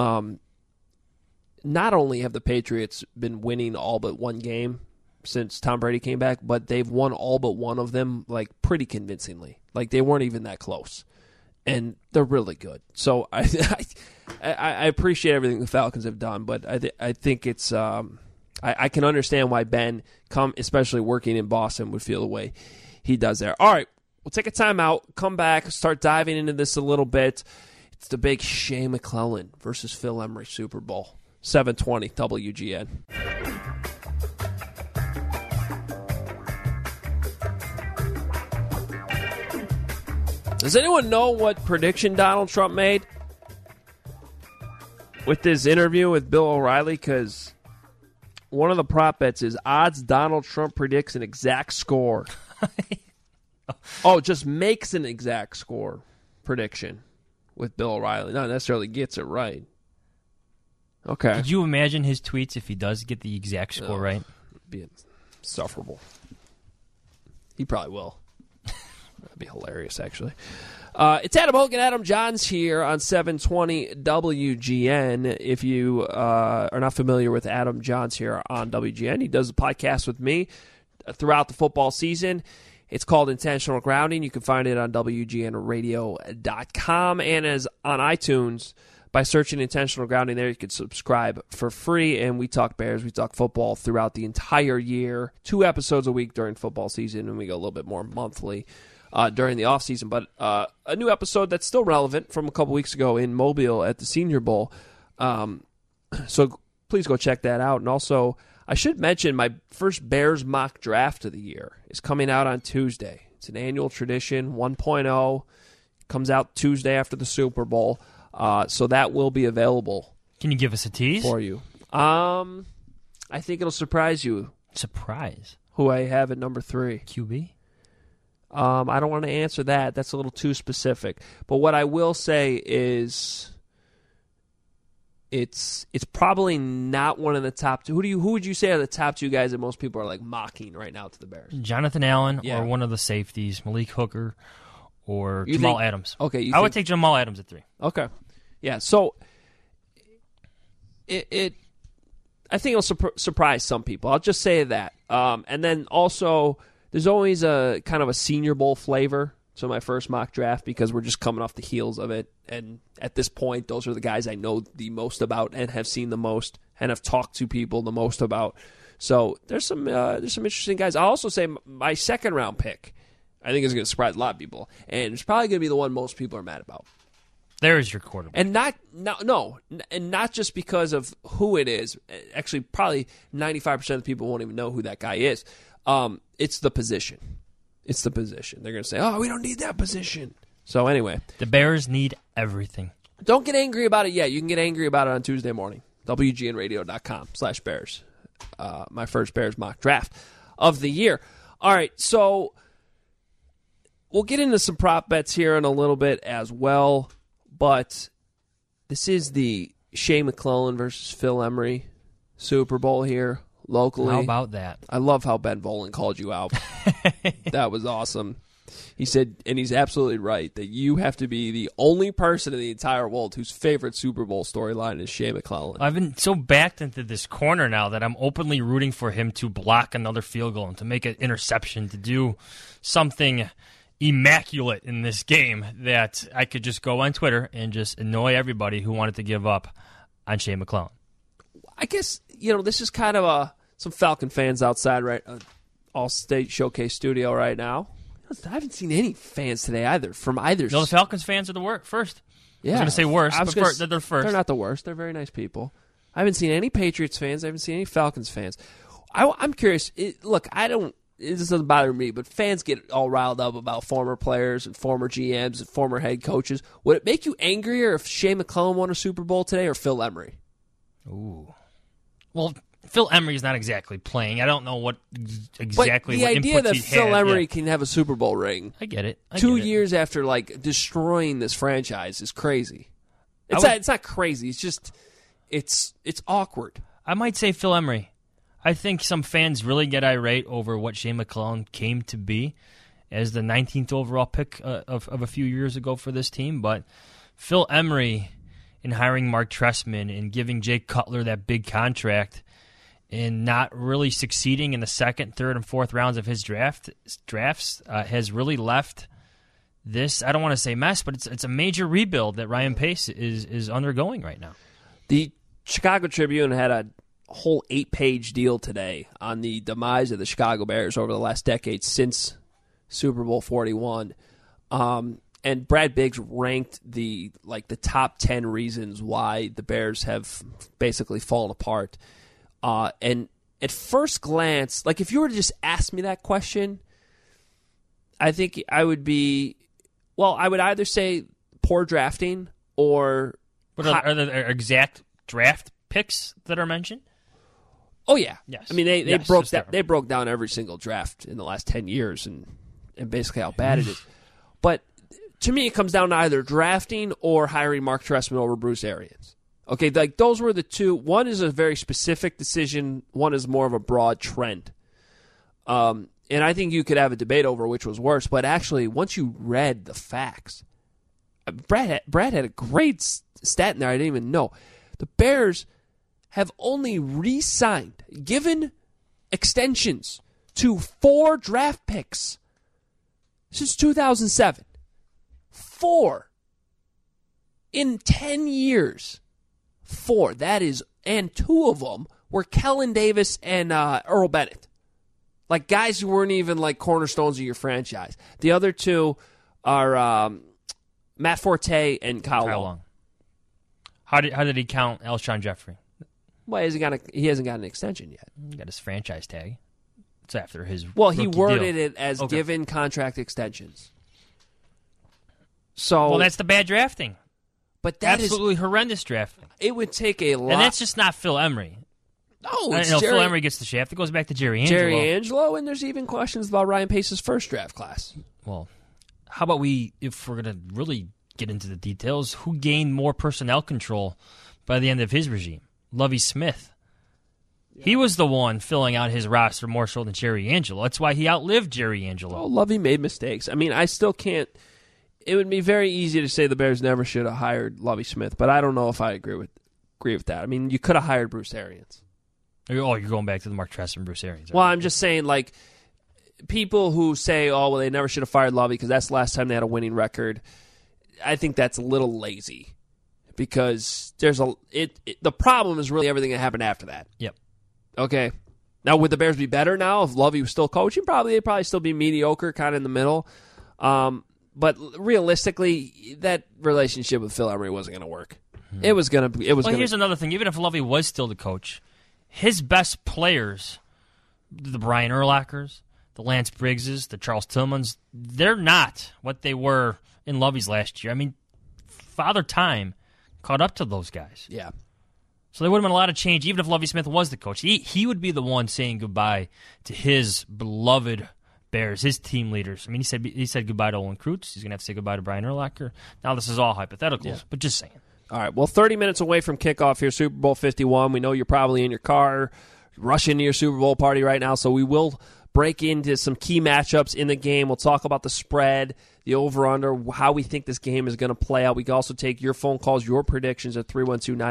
Not only have the Patriots been winning all but one game since Tom Brady came back, but they've won all but one of them, pretty convincingly. They weren't even that close. And they're really good. So I appreciate everything the Falcons have done, but I think it's I can understand why Ben, especially working in Boston, would feel the way he does there. All right, we'll take a timeout, come back, start diving into this a little bit. It's the big Shea McClellan versus Phil Emery Super Bowl. 720 WGN. Does anyone know what prediction Donald Trump made with this interview with Bill O'Reilly? Because one of the prop bets is odds Donald Trump predicts an exact score. Just makes an exact score prediction with Bill O'Reilly. Not necessarily gets it right. Okay. Could you imagine his tweets if he does get the exact score right? It'd be insufferable. He probably will. That'd be hilarious, actually. It's Adam Hogan, Adam Johns here on 720 WGN. If you are not familiar with Adam Johns here on WGN, he does a podcast with me throughout the football season. It's called Intentional Grounding. You can find it on WGNradio.com and as on iTunes. By searching Intentional Grounding there, you can subscribe for free. And we talk Bears, we talk football throughout the entire year. 2 episodes a week during football season, and we go a little bit more monthly during the offseason. But a new episode that's still relevant from a couple weeks ago in Mobile at the Senior Bowl. So please go check that out. And also, I should mention my first Bears mock draft of the year is coming out on Tuesday. It's an annual tradition, 1.0. Comes out Tuesday after the Super Bowl. So that will be available. Can you give us a tease? For you. I think it'll surprise you. Surprise? Who I have at number 3. QB? I don't want to answer that. That's a little too specific. But what I will say is it's probably not one of the top 2. Who would you say are the top 2 guys that most people are like mocking right now to the Bears? Jonathan Allen or one of the safeties, Malik Hooker or You Jamal think- Adams. Okay, I would take Jamal Adams at 3. Okay. Yeah, so I think it'll surprise some people. I'll just say that. And then also, there's always a kind of a Senior Bowl flavor to my first mock draft because we're just coming off the heels of it. And at this point, those are the guys I know the most about and have seen the most and have talked to people the most about. So there's some interesting guys. I'll also say my second round pick, I think is going to surprise a lot of people, and it's probably going to be the one most people are mad about. There's your quarterback. And not just because of who it is. Actually, probably 95% of the people won't even know who that guy is. It's the position. It's the position. They're going to say, "Oh, we don't need that position." So anyway, the Bears need everything. Don't get angry about it yet. You can get angry about it on Tuesday morning. WGNradio.com/Bears. My first Bears mock draft of the year. All right, so we'll get into some prop bets here in a little bit as well. But this is the Shea McClellan versus Phil Emery Super Bowl here locally. How about that? I love how Ben Volen called you out. That was awesome. He said, and he's absolutely right, that you have to be the only person in the entire world whose favorite Super Bowl storyline is Shea McClellan. I've been so backed into this corner now that I'm openly rooting for him to block another field goal and to make an interception, to do something immaculate in this game that I could just go on Twitter and just annoy everybody who wanted to give up on Shea McClellan. I guess, this is kind of some Falcon fans outside, right? All-State Showcase Studio right now. I haven't seen any fans today either from either. No, the Falcons fans are the first. Yeah. I was going to say worst, but they're first. They're not the worst. They're very nice people. I haven't seen any Patriots fans. I haven't seen any Falcons fans. I'm curious. Look, this doesn't bother me, but fans get all riled up about former players and former GMs and former head coaches. Would it make you angrier if Shea McClellan won a Super Bowl today or Phil Emery? Ooh. Well, Phil Emery's not exactly playing. I don't know what exactly but what the idea inputs that he Phil had, Emery can have a Super Bowl ring. I get it. 2 years after destroying this franchise is crazy. It's not crazy. It's just it's awkward. I might say Phil Emery. I think some fans really get irate over what Shea McClellan came to be as the 19th overall pick of a few years ago for this team. But Phil Emery, in hiring Mark Trestman and giving Jay Cutler that big contract and not really succeeding in the second, third, and fourth rounds of his drafts has really left this, I don't want to say mess, but it's a major rebuild that Ryan Pace is undergoing right now. The Chicago Tribune had whole 8-page deal today on the demise of the Chicago Bears over the last decade since Super Bowl 41. And Brad Biggs ranked the top 10 reasons why the Bears have basically fallen apart. And at first glance, like if you were to just ask me that question, I think I would either say poor drafting or... But are there exact draft picks that are mentioned? Oh, yeah. Yes. I mean, they broke down every single draft in the last 10 years and basically how bad it is. But to me, it comes down to either drafting or hiring Mark Trestman over Bruce Arians. Okay, like those were the two. One is a very specific decision. One is more of a broad trend. And I think you could have a debate over which was worse. But actually, once you read the facts, Brad had a great stat in there I didn't even know. The Bears have only re-signed, given extensions to 4 draft picks since 2007. 4 in 10 years. 4. That is, and 2 of them were Kellen Davis and Earl Bennett. Like guys who weren't even like cornerstones of your franchise. The other 2 are Matt Forte and Kyle Long. How did he count Alshon Jeffrey? Well, he hasn't got an extension yet. He got his franchise tag. It's after his he worded deal. it as given contract extensions. So that's the bad drafting. But that absolutely horrendous drafting. It would take a lot. And that's just not Phil Emery. No, Phil Emery gets the shaft. It goes back to Jerry Angelo. Jerry Angelo, and there's even questions about Ryan Pace's first draft class. Well, how about if we're going to really get into the details, who gained more personnel control by the end of his regime? Lovie Smith. Yeah. He was the one filling out his roster more so than Jerry Angelo. That's why he outlived Jerry Angelo. Oh, Lovie made mistakes. I mean, I still can't. It would be very easy to say the Bears never should have hired Lovie Smith, but I don't know if I agree with that. I mean, you could have hired Bruce Arians. Oh, you're going back to the Mark Trestman, Bruce Arians. Well, I'm just saying, like, people who say, oh, well, they never should have fired Lovie because that's the last time they had a winning record, I think that's a little lazy because the problem is really everything that happened after that. Yep. Okay. Now, would the Bears be better now if Lovie was still coaching? They'd probably still be mediocre, kind of in the middle. But realistically, that relationship with Phil Emery wasn't going to work. It was going to. Well, here's another thing. Even if Lovie was still the coach, his best players, the Brian Urlachers, the Lance Briggses, the Charles Tillmans, they're not what they were in Lovie's last year. I mean, Father Time caught up to those guys. Yeah. So there would have been a lot of change, even if Lovie Smith was the coach. He would be the one saying goodbye to his beloved Bears, his team leaders. I mean, he said goodbye to Olin Kreutz. He's going to have to say goodbye to Brian Urlacher. Now, this is all hypotheticals, but just saying. All right, well, 30 minutes away from kickoff here, Super Bowl 51. We know you're probably in your car, rushing to your Super Bowl party right now, so we will break into some key matchups in the game. We'll talk about the spread, the over-under, how we think this game is going to play out. We can also take your phone calls, your predictions at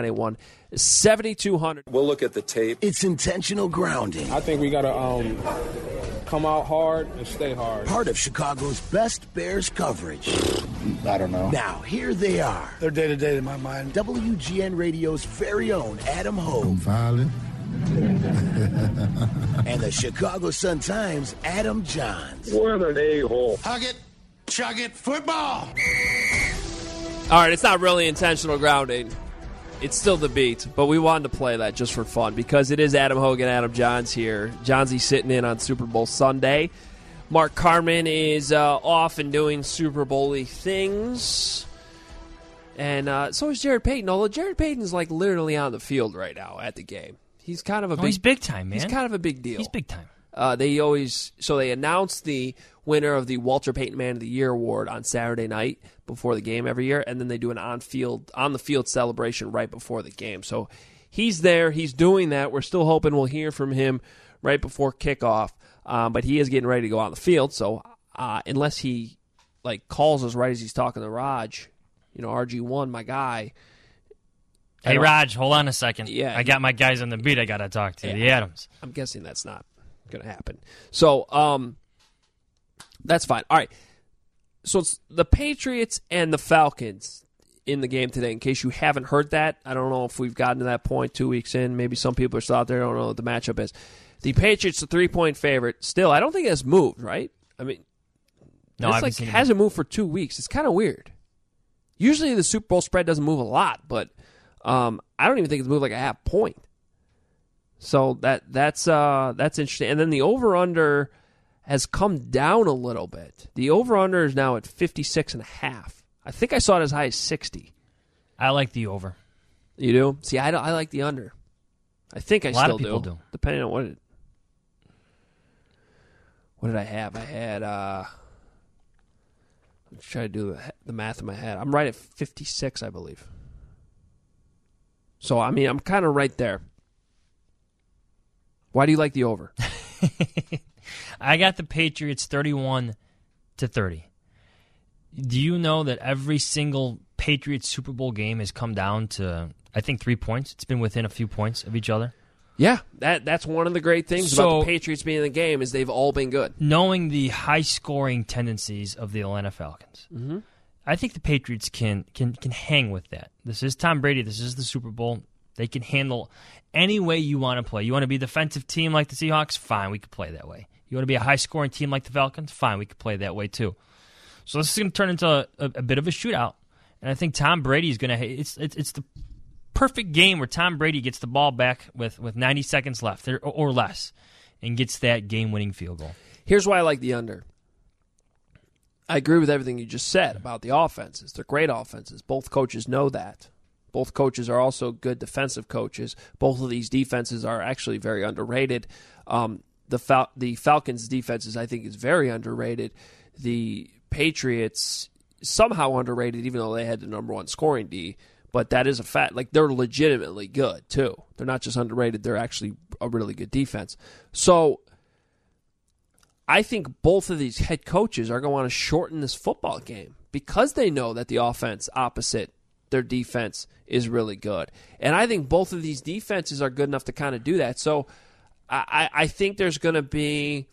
312-981-7200. We'll look at the tape. It's intentional grounding. I think we got to come out hard and stay hard. Part of Chicago's best Bears coverage. I don't know. Now, here they are. They're day-to-day in my mind. WGN Radio's very own Adam Hogue. I'm violent. And the Chicago Sun-Times' Adam Johns. What an a-hole. Hug it, chug it, football. All right, it's not really intentional grounding. It's still the beat, but we wanted to play that just for fun because it is Adam Hogue and Adam Johns here. Johnsy sitting in on Super Bowl Sunday. Mark Carman is off and doing Super Bowl-y things. And so is Jared Payton, although Jared Payton is like literally on the field right now at the game. He's kind of he's big time, man. He's kind of a big deal. He's big time. They announced the winner of the Walter Payton Man of the Year award on Saturday night before the game every year, and then they do an on the field celebration right before the game. So he's there, he's doing that. We're still hoping we'll hear from him right before kickoff, but he is getting ready to go on the field. So unless he calls us right as he's talking to Raj, RG1, my guy. Hey, Raj, hold on a second. Yeah, I got my guys on the beat I got to talk to, the Adams. I'm guessing that's not going to happen. So that's fine. All right. So it's the Patriots and the Falcons. in the game today. In case you haven't heard that, I don't know if we've gotten to that point 2 weeks in. Maybe some people are still out there. I don't know what the matchup is. The Patriots, the 3-point favorite. Still, I don't think it has moved, right? I mean, no, it's like hasn't moved for 2 weeks. It's kind of weird. Usually the Super Bowl spread doesn't move a lot, but I don't even think it's moved like a half point. So that's interesting. And then the over-under has come down a little bit. The over-under is now at 56.5. I think I saw it as high as 60. I like the over. You do? See, I like the under. I think I still do. A lot of people do. Depending on what did I have? I had, let's try to do the math in my head. I'm right at 56, I believe. So, I mean, I'm kind of right there. Why do you like the over? I got the Patriots 31-30. Do you know that every single Patriots Super Bowl game has come down to, I think, 3 points? It's been within a few points of each other. Yeah, that's one of the great things about the Patriots being in the game is they've all been good. Knowing the high-scoring tendencies of the Atlanta Falcons, I think the Patriots can hang with that. This is Tom Brady. This is the Super Bowl. They can handle any way you want to play. You want to be a defensive team like the Seahawks? Fine, we can play that way. You want to be a high-scoring team like the Falcons? Fine, we can play that way too. So this is going to turn into a bit of a shootout, and I think Tom Brady is going to. It's the perfect game where Tom Brady gets the ball back with 90 seconds left or less, and gets that game-winning field goal. Here's why I like the under. I agree with everything you just said about the offenses. They're great offenses. Both coaches know that. Both coaches are also good defensive coaches. Both of these defenses are actually very underrated. The Falcons' defenses, I think, is very underrated. The Patriots, somehow underrated, even though they had the number one scoring D. But that is a fact. Like, they're legitimately good, too. They're not just underrated. They're actually a really good defense. So I think both of these head coaches are going to want to shorten this football game because they know that the offense opposite their defense is really good. And I think both of these defenses are good enough to kind of do that. So I think there's going to be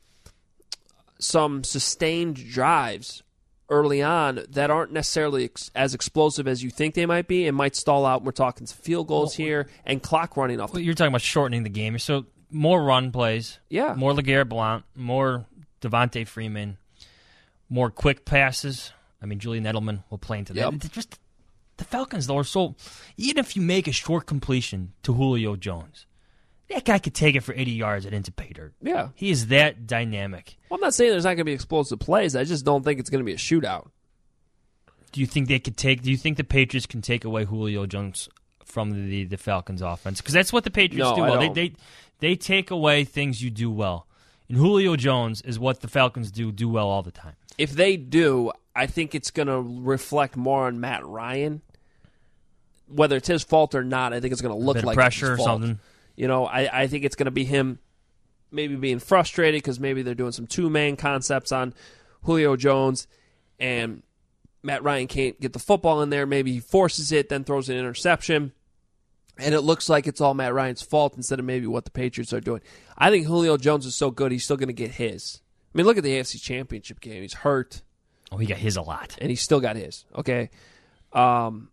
some sustained drives early on that aren't necessarily as explosive as you think they might be and might stall out. We're talking field goals here and clock running off. Well, you're talking about shortening the game. So more run plays, more LeGarrette Blount, more Devontae Freeman, more quick passes. I mean, Julian Edelman will play into that. Just the Falcons, though, are so... Even if you make a short completion to Julio Jones, that guy could take it for 80 yards and into pay dirt. Yeah. He is that dynamic. Well, I'm not saying there's not going to be explosive plays. I just don't think it's going to be a shootout. Do you think the Patriots can take away Julio Jones from the Falcons offense? Because that's what the Patriots do well. They take away things you do well. And Julio Jones is what the Falcons do well all the time. If they do, I think it's going to reflect more on Matt Ryan. Whether it's his fault or not, I think it's going to look like pressure his or fault. something. You know, I think it's going to be him maybe being frustrated because maybe they're doing some two-man concepts on Julio Jones, and Matt Ryan can't get the football in there. Maybe he forces it, then throws an interception, and it looks like it's all Matt Ryan's fault instead of maybe what the Patriots are doing. I think Julio Jones is so good, he's still going to get his. I mean, look at the AFC Championship game. He's hurt. Oh, he got his a lot. And he still got his, okay? And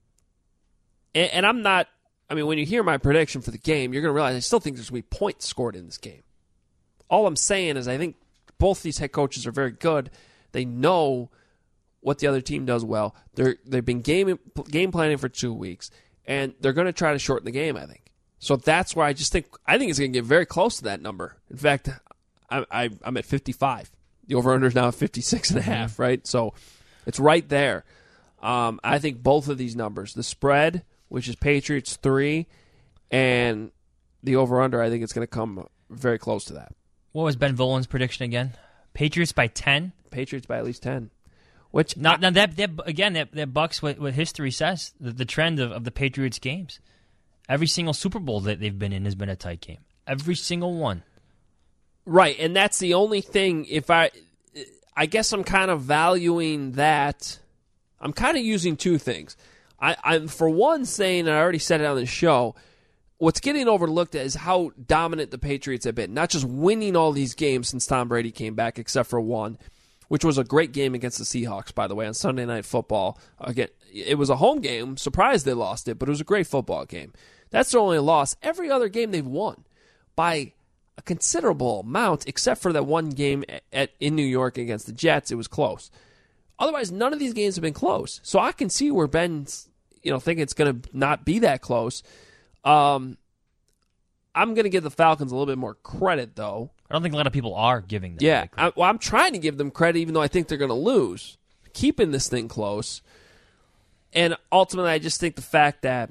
I'm not, I mean, when you hear my prediction for the game, you're going to realize I still think there's going to be points scored in this game. All I'm saying is I think both these head coaches are very good. They know what the other team does well. They've been game planning for 2 weeks, and they're going to try to shorten the game, I think. So that's why I think it's going to get very close to that number. In fact, I'm at 55. The over-under is now at 56.5, right? So it's right there. I think both of these numbers, the spread, which is Patriots 3, and the over-under, I think it's going to come very close to that. What was Ben Volen's prediction again? Patriots by 10? Patriots by at least 10. Which now that bucks what history says, the trend of the Patriots games. Every single Super Bowl that they've been in has been a tight game. Every single one. Right, and that's the only thing. If I guess I'm kind of valuing that. I'm kind of using two things. I'm for one saying, and I already said it on the show, what's getting overlooked is how dominant the Patriots have been. Not just winning all these games since Tom Brady came back, except for one. which was a great game against the Seahawks, by the way, on Sunday Night Football. Again, it was a home game. Surprised they lost it, but it was a great football game. That's their only loss. Every other game they've won by a considerable amount, except for that one game in New York against the Jets. It was close. Otherwise, none of these games have been close. So I can see where Ben's thinking it's going to not be that close. I'm going to give the Falcons a little bit more credit, though. I don't think a lot of people are giving them. Yeah, I'm trying to give them credit, even though I think they're going to lose, keeping this thing close. And ultimately, I just think the fact that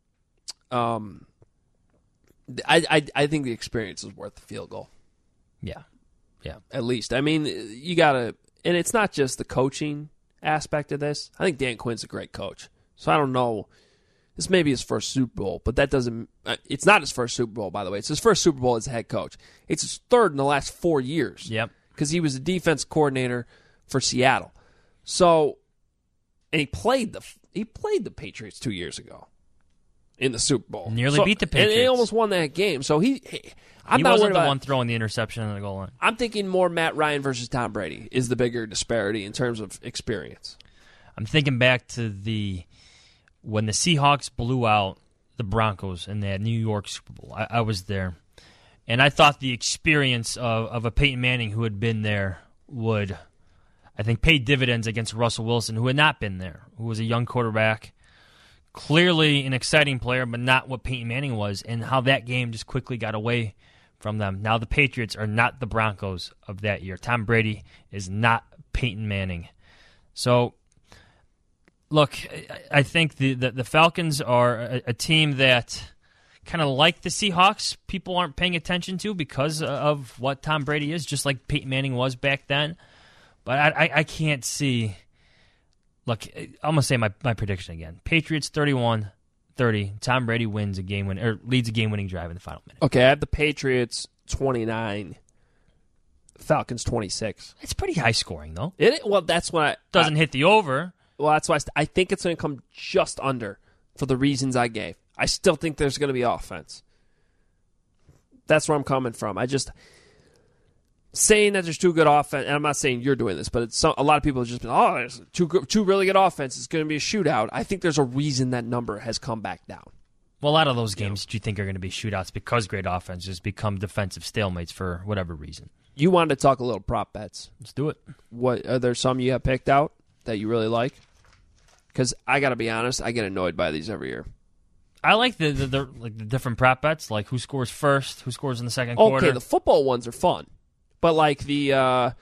I think the experience is worth the field goal. Yeah. At least. I mean, you got to, and it's not just the coaching aspect of this. I think Dan Quinn's a great coach. So I don't know. This may be his first Super Bowl, but that doesn't, it's not his first Super Bowl, by the way. It's his first Super Bowl as a head coach. It's his third in the last 4 years. Yep. Because he was a defense coordinator for Seattle. So, and he played the Patriots 2 years ago in the Super Bowl. Nearly beat the Patriots. And he almost won that game. So he wasn't the one throwing the interception on the goal line. I'm thinking more Matt Ryan versus Tom Brady is the bigger disparity in terms of experience. I'm thinking back to when the Seahawks blew out the Broncos in that New York Super Bowl. I was there. And I thought the experience of a Peyton Manning who had been there would, I think, pay dividends against Russell Wilson, who had not been there, who was a young quarterback. Clearly an exciting player, but not what Peyton Manning was, and how that game just quickly got away from them. Now the Patriots are not the Broncos of that year. Tom Brady is not Peyton Manning. So, look, I think the Falcons are a team that kind of like the Seahawks, people aren't paying attention to because of what Tom Brady is, just like Peyton Manning was back then. But I can't see. Look, I'm going to say my prediction again. Patriots 31-30. Tom Brady wins a game or leads a game-winning drive in the final minute. Okay, I have the Patriots 29, Falcons 26. It's pretty high scoring, though. Well, that's why doesn't hit the over. Well, that's why I think it's going to come just under for the reasons I gave. I still think there's going to be offense. That's where I'm coming from. I just saying that there's two good offense, and I'm not saying you're doing this, but a lot of people have just been, there's two really good offense. It's going to be a shootout. I think there's a reason that number has come back down. Well, a lot of those games do you think are going to be shootouts because great offenses become defensive stalemates for whatever reason. You wanted to talk a little prop bets. Let's do it. What are there some you have picked out that you really like? Because I got to be honest, I get annoyed by these every year. I like the different prop bets, like who scores first, who scores in the second quarter. Okay, the football ones are fun. But like the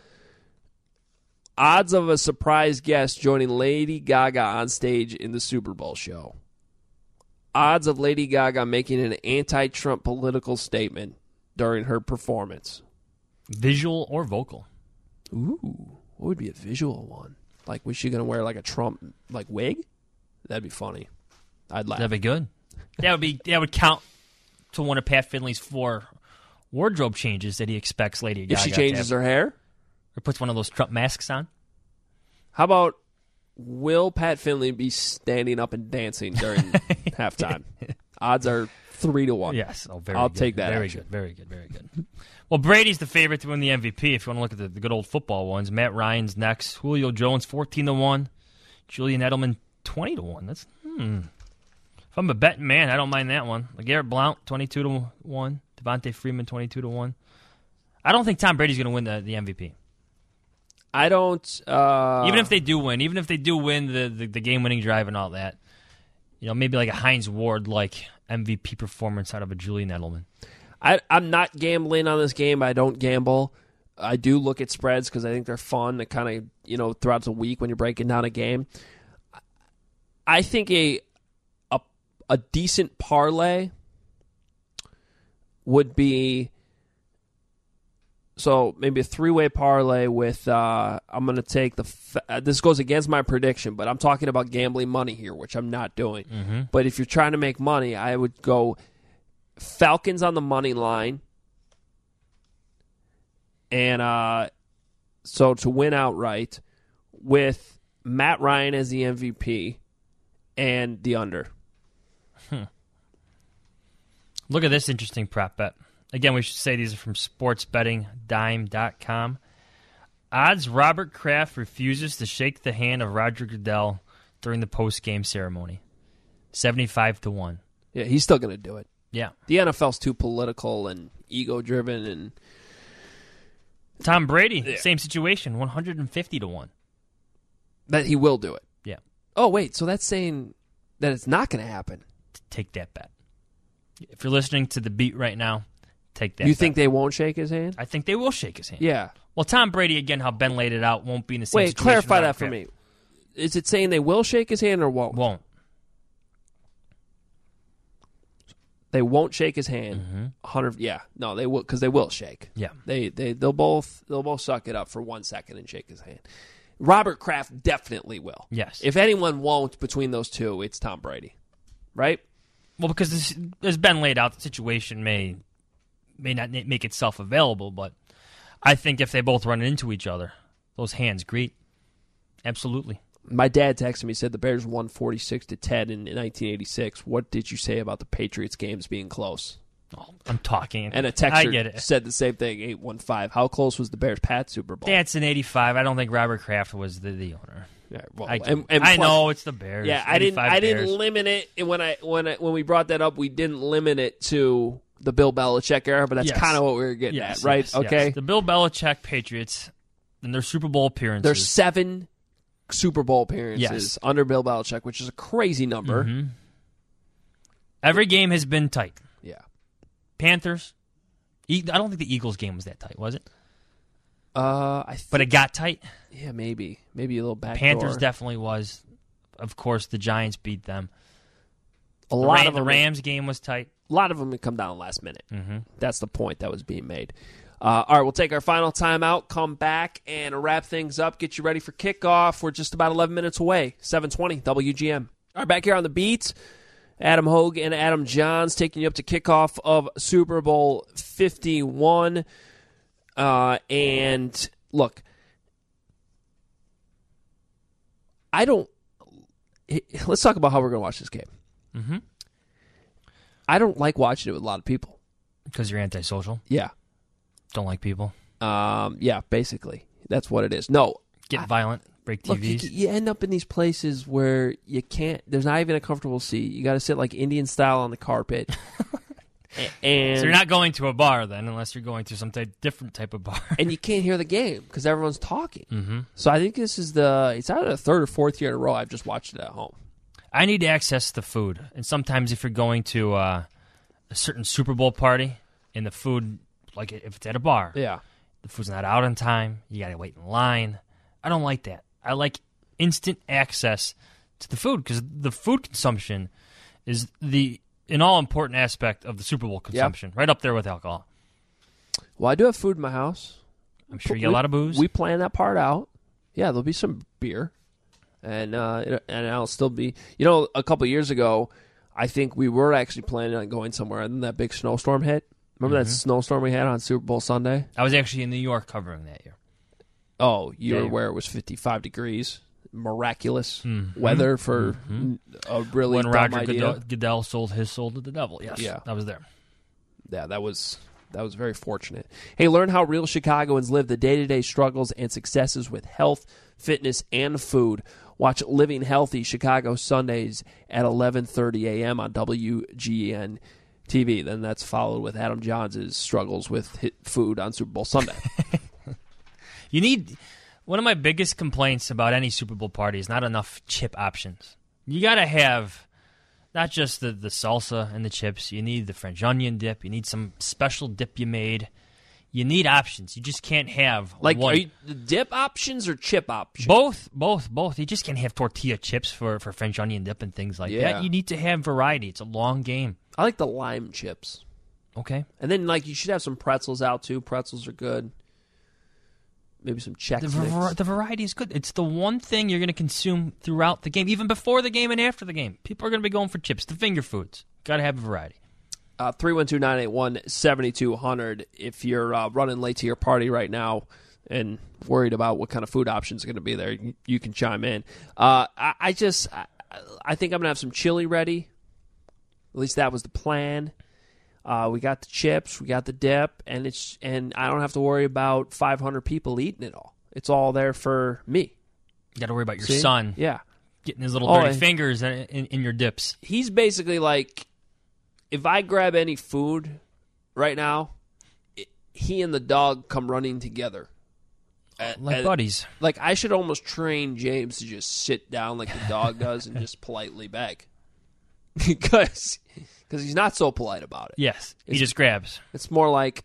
odds of a surprise guest joining Lady Gaga on stage in the Super Bowl show. Odds of Lady Gaga making an anti-Trump political statement during her performance. Visual or vocal? Ooh, what would be a visual one? Like, was she going to wear like a Trump wig? That'd be funny. I'd laugh. That'd be good. That would count to one of Pat Finley's 4 wardrobe changes that he expects Lady Gaga if she changes her hair? Or puts one of those Trump masks on? How about, will Pat Finley be standing up and dancing during halftime? Odds are 3-1. Yes. Oh, very I'll good. take that. Very good. Well, Brady's the favorite to win the MVP if you want to look at the good old football ones. Matt Ryan's next. Julio Jones, 14-1. Julian Edelman, 20-1. That's, If I'm a betting man, I don't mind that one. LeGarrette Blount, 22-1. Devontae Freeman, 22-1. I don't think Tom Brady's going to win the MVP. I don't. Even if they do win the game-winning drive and all that, maybe like a Hines Ward-like MVP performance out of a Julian Edelman. I'm not gambling on this game. I don't gamble. I do look at spreads because I think they're fun to kind of, throughout the week when you're breaking down a game. I think a decent parlay would be, so maybe a 3-way parlay with, I'm going to take this goes against my prediction, but I'm talking about gambling money here, which I'm not doing. Mm-hmm. But if you're trying to make money, I would go Falcons on the money line. And so to win outright with Matt Ryan as the MVP and the under. Look at this interesting prop bet. Again, we should say these are from sportsbettingdime.com. Odds Robert Kraft refuses to shake the hand of Roger Goodell during the post-game ceremony. 75-1. Yeah, he's still going to do it. Yeah. The NFL's too political and ego-driven. And Tom Brady, same situation, 150-1. That he will do it. Yeah. Oh, wait, so that's saying that it's not going to happen. Take that bet. If you're listening to The Beat right now, take that bet. You think they won't shake his hand? I think they will shake his hand. Yeah. Well, Tom Brady, again, how Ben laid it out, won't be in the same Wait, situation. clarify that for me. Is it saying they will shake his hand or won't? Won't. They won't shake his hand. Mm-hmm. 100. Yeah, no, they will because they will shake. Yeah, they'll both suck it up for 1 second and shake his hand. Robert Kraft definitely will. Yes. If anyone won't between those two, it's Tom Brady, right? Well, because this, as Ben laid out, the situation may not make itself available, but I think if they both run into each other, those hands greet. Absolutely. My dad texted me, said the Bears won 46-10 in 1986. What did you say about the Patriots games being close? Oh, I'm talking. And a texter said the same thing, 815. How close was the Bears-Pats Super Bowl? That's in 85. I don't think Robert Kraft was the owner. Yeah, well, I know it's the Bears. Yeah, I didn't limit it. And when we brought that up, we didn't limit it to the Bill Belichick era, but that's kind of what we were getting at, right? Yes, okay. Yes. The Bill Belichick Patriots and their Super Bowl appearances. There's 7 Super Bowl appearances under Bill Belichick, which is a crazy number. Mm-hmm. Every game has been tight. Yeah. Panthers. I don't think the Eagles game was that tight, was it? But it got tight. Yeah, maybe a little back. Panthers definitely was. Of course, the Giants beat them. The Rams game was tight. A lot of them would come down last minute. Mm-hmm. That's the point that was being made. All right, we'll take our final timeout, come back, and wrap things up, get you ready for kickoff. We're just about 11 minutes away, 7:20 WGN. All right, back here on the beat, Adam Hogue and Adam Johns taking you up to kickoff of Super Bowl 51. And look, let's talk about how we're going to watch this game. Mm-hmm. I don't like watching it with a lot of people. Because you're antisocial? Yeah. Don't like people? Yeah, basically. That's what it is. No. Get violent, break TVs. Look, you end up in these places where you can't, there's not even a comfortable seat. You got to sit like Indian style on the carpet. And so you're not going to a bar then, unless you're going to some different type of bar. And you can't hear the game because everyone's talking. Mm-hmm. So I think this is it's either the 3rd or 4th year in a row I've just watched it at home. I need access to food. And sometimes if you're going to a certain Super Bowl party and the food, like if it's at a bar, the food's not out on time, you got to wait in line. I don't like that. I like instant access to the food because the food consumption is an all-important aspect of the Super Bowl consumption, right up there with alcohol. Well, I do have food in my house. I'm sure you get a lot of booze. We plan that part out. Yeah, there'll be some beer. And I'll still be... a couple of years ago, I think we were actually planning on going somewhere, and then that big snowstorm hit. Remember that snowstorm we had on Super Bowl Sunday? I was actually in New York covering that year. Oh, you were where it was 55 degrees. Miraculous weather for a really when dumb Roger idea. Goodell sold his soul to the devil. Yes, yeah. I was there. Yeah, that was very fortunate. Hey, learn how real Chicagoans live the day-to-day struggles and successes with health, fitness, and food. Watch Living Healthy Chicago Sundays at 11:30 a.m. on WGN TV. Then that's followed with Adam Johns' struggles with food on Super Bowl Sunday. One of my biggest complaints about any Super Bowl party is not enough chip options. You got to have not just the salsa and the chips. You need the French onion dip. You need some special dip you made. You need options. You just can't have one. Are you the dip options or chip options? Both. You just can't have tortilla chips for French onion dip and things like that. You need to have variety. It's a long game. I like the lime chips. Okay. And then you should have some pretzels out too. Pretzels are good. Maybe some Chex Mix. The variety is good. It's the one thing you're going to consume throughout the game, even before the game and after the game. People are going to be going for chips, the finger foods. Got to have a variety. 312-981-7200. If you're running late to your party right now and worried about what kind of food options are going to be there, you can chime in. I think I'm going to have some chili ready. At least that was the plan. We got the chips, we got the dip, and I don't have to worry about 500 people eating it all. It's all there for me. You got to worry about your See? son. Yeah. Getting his little dirty fingers in your dips. He's basically like, if I grab any food right now, he and the dog come running together. Like buddies. Like, I should almost train James to just sit down like the dog does and just politely beg. Because he's not so polite about it. Yes, he just grabs. It's more like,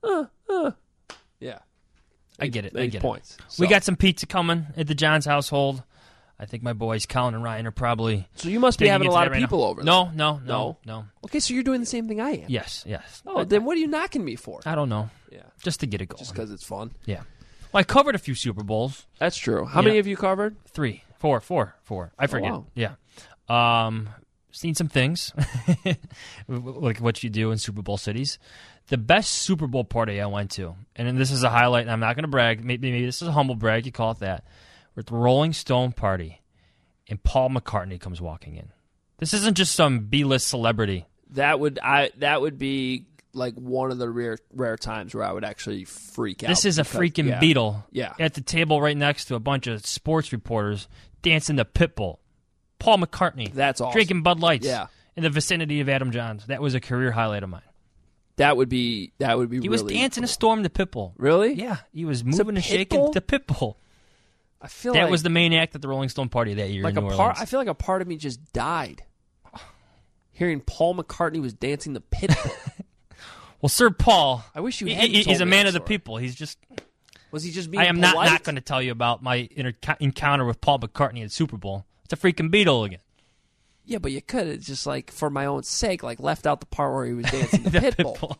Yeah. I get it. Points. We got some pizza coming at the Johns household. I think my boys, Colin and Ryan, are probably... So you must be having a lot of people over there. No. Okay, so you're doing the same thing I am. Yes. Oh, then what are you knocking me for? I don't know. Yeah. Just to get it going. Just because it's fun? Yeah. Well, I covered a few Super Bowls. That's true. How many have you covered? 3. 4. I forget. Oh, wow. Yeah. Seen some things, like what you do in Super Bowl cities. The best Super Bowl party I went to, and then this is a highlight, and I'm not going to brag. Maybe this is a humble brag. You call it that. We're at the Rolling Stone party, and Paul McCartney comes walking in. This isn't just some B-list celebrity. That would be like one of the rare times where I would actually freak out. This is a freaking Beatle. Yeah. At the table right next to a bunch of sports reporters dancing to Pitbull. Paul McCartney. That's awesome. Drinking Bud Lights. Yeah. In the vicinity of Adam Johns. That was a career highlight of mine. That would be. He was dancing a storm to Pitbull. Really? Yeah. He was moving and shaking to Pitbull. I feel that was the main act at the Rolling Stone party that year in New Orleans. I feel like a part of me just died hearing Paul McCartney was dancing to Pitbull. Well, Sir Paul, I wish he's a man of the people. He's just. Was he just being I am polite? not going to tell you about my encounter with Paul McCartney at Super Bowl. It's a freaking Beatle again. Yeah, but you could have just, like, for my own sake, like, left out the part where he was dancing to Pitbull.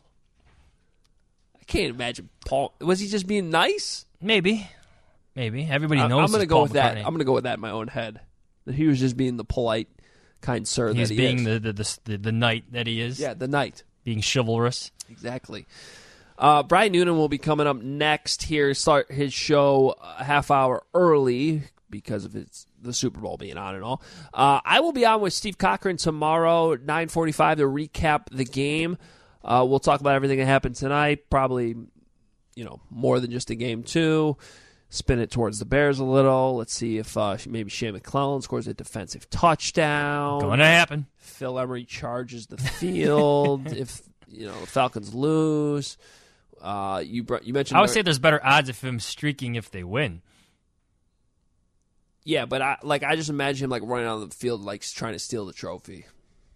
I can't imagine Paul. Was he just being nice? Maybe. Everybody knows. I'm going to go Paul with McCartney. that. I'm going to go with that in my own head. That he was just being the polite, kind sir that he is. He's being the knight that he is. Yeah, the knight. Being chivalrous. Exactly. Brian Noonan will be coming up next here. Start his show a half hour early because of the Super Bowl being on and all. I will be on with Steve Cochran tomorrow, 9:45, to recap the game. We'll talk about everything that happened tonight. Probably, more than just a game too. Spin it towards the Bears a little. Let's see if maybe Shea McClellan scores a defensive touchdown. Going to happen. Phil Emery charges the field. If Falcons lose. You mentioned. I would say there's better odds of him streaking if they win. Yeah, but I just imagine him like running out of the field, like trying to steal the trophy.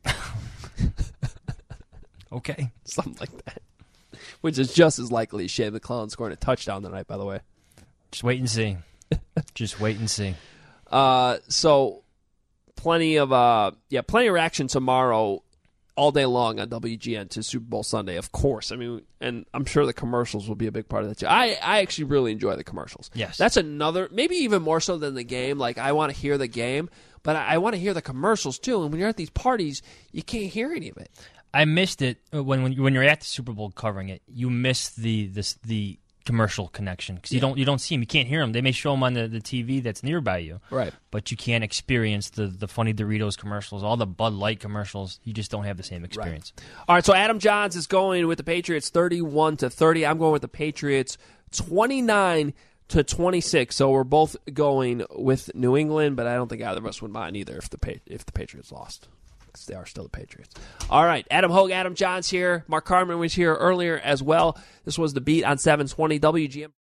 Okay, something like that. Which is just as likely as Shea McClellan scoring a touchdown tonight. By the way, just wait and see. Just wait and see. So plenty of action tomorrow. All day long on WGN to Super Bowl Sunday, of course. I mean, and I'm sure the commercials will be a big part of that too. I actually really enjoy the commercials. Yes. That's another, maybe even more so than the game. Like, I want to hear the game, but I want to hear the commercials too. And when you're at these parties, you can't hear any of it. I missed it when you're at the Super Bowl covering it. You miss the commercial connection because you don't see them. You can't hear them. They may show them on the TV that's nearby you, right? But you can't experience the funny Doritos commercials, all the Bud Light commercials. You just don't have the same experience. Right. All right, so Adam Johns is going with the Patriots 31-30. I'm going with the Patriots 29-26. So we're both going with New England, but I don't think either of us would mind either if the Patriots lost. They are still the Patriots. All right, Adam Hogue, Adam Johns here. Mark Carman was here earlier as well. This was The Beat on 720 WGN.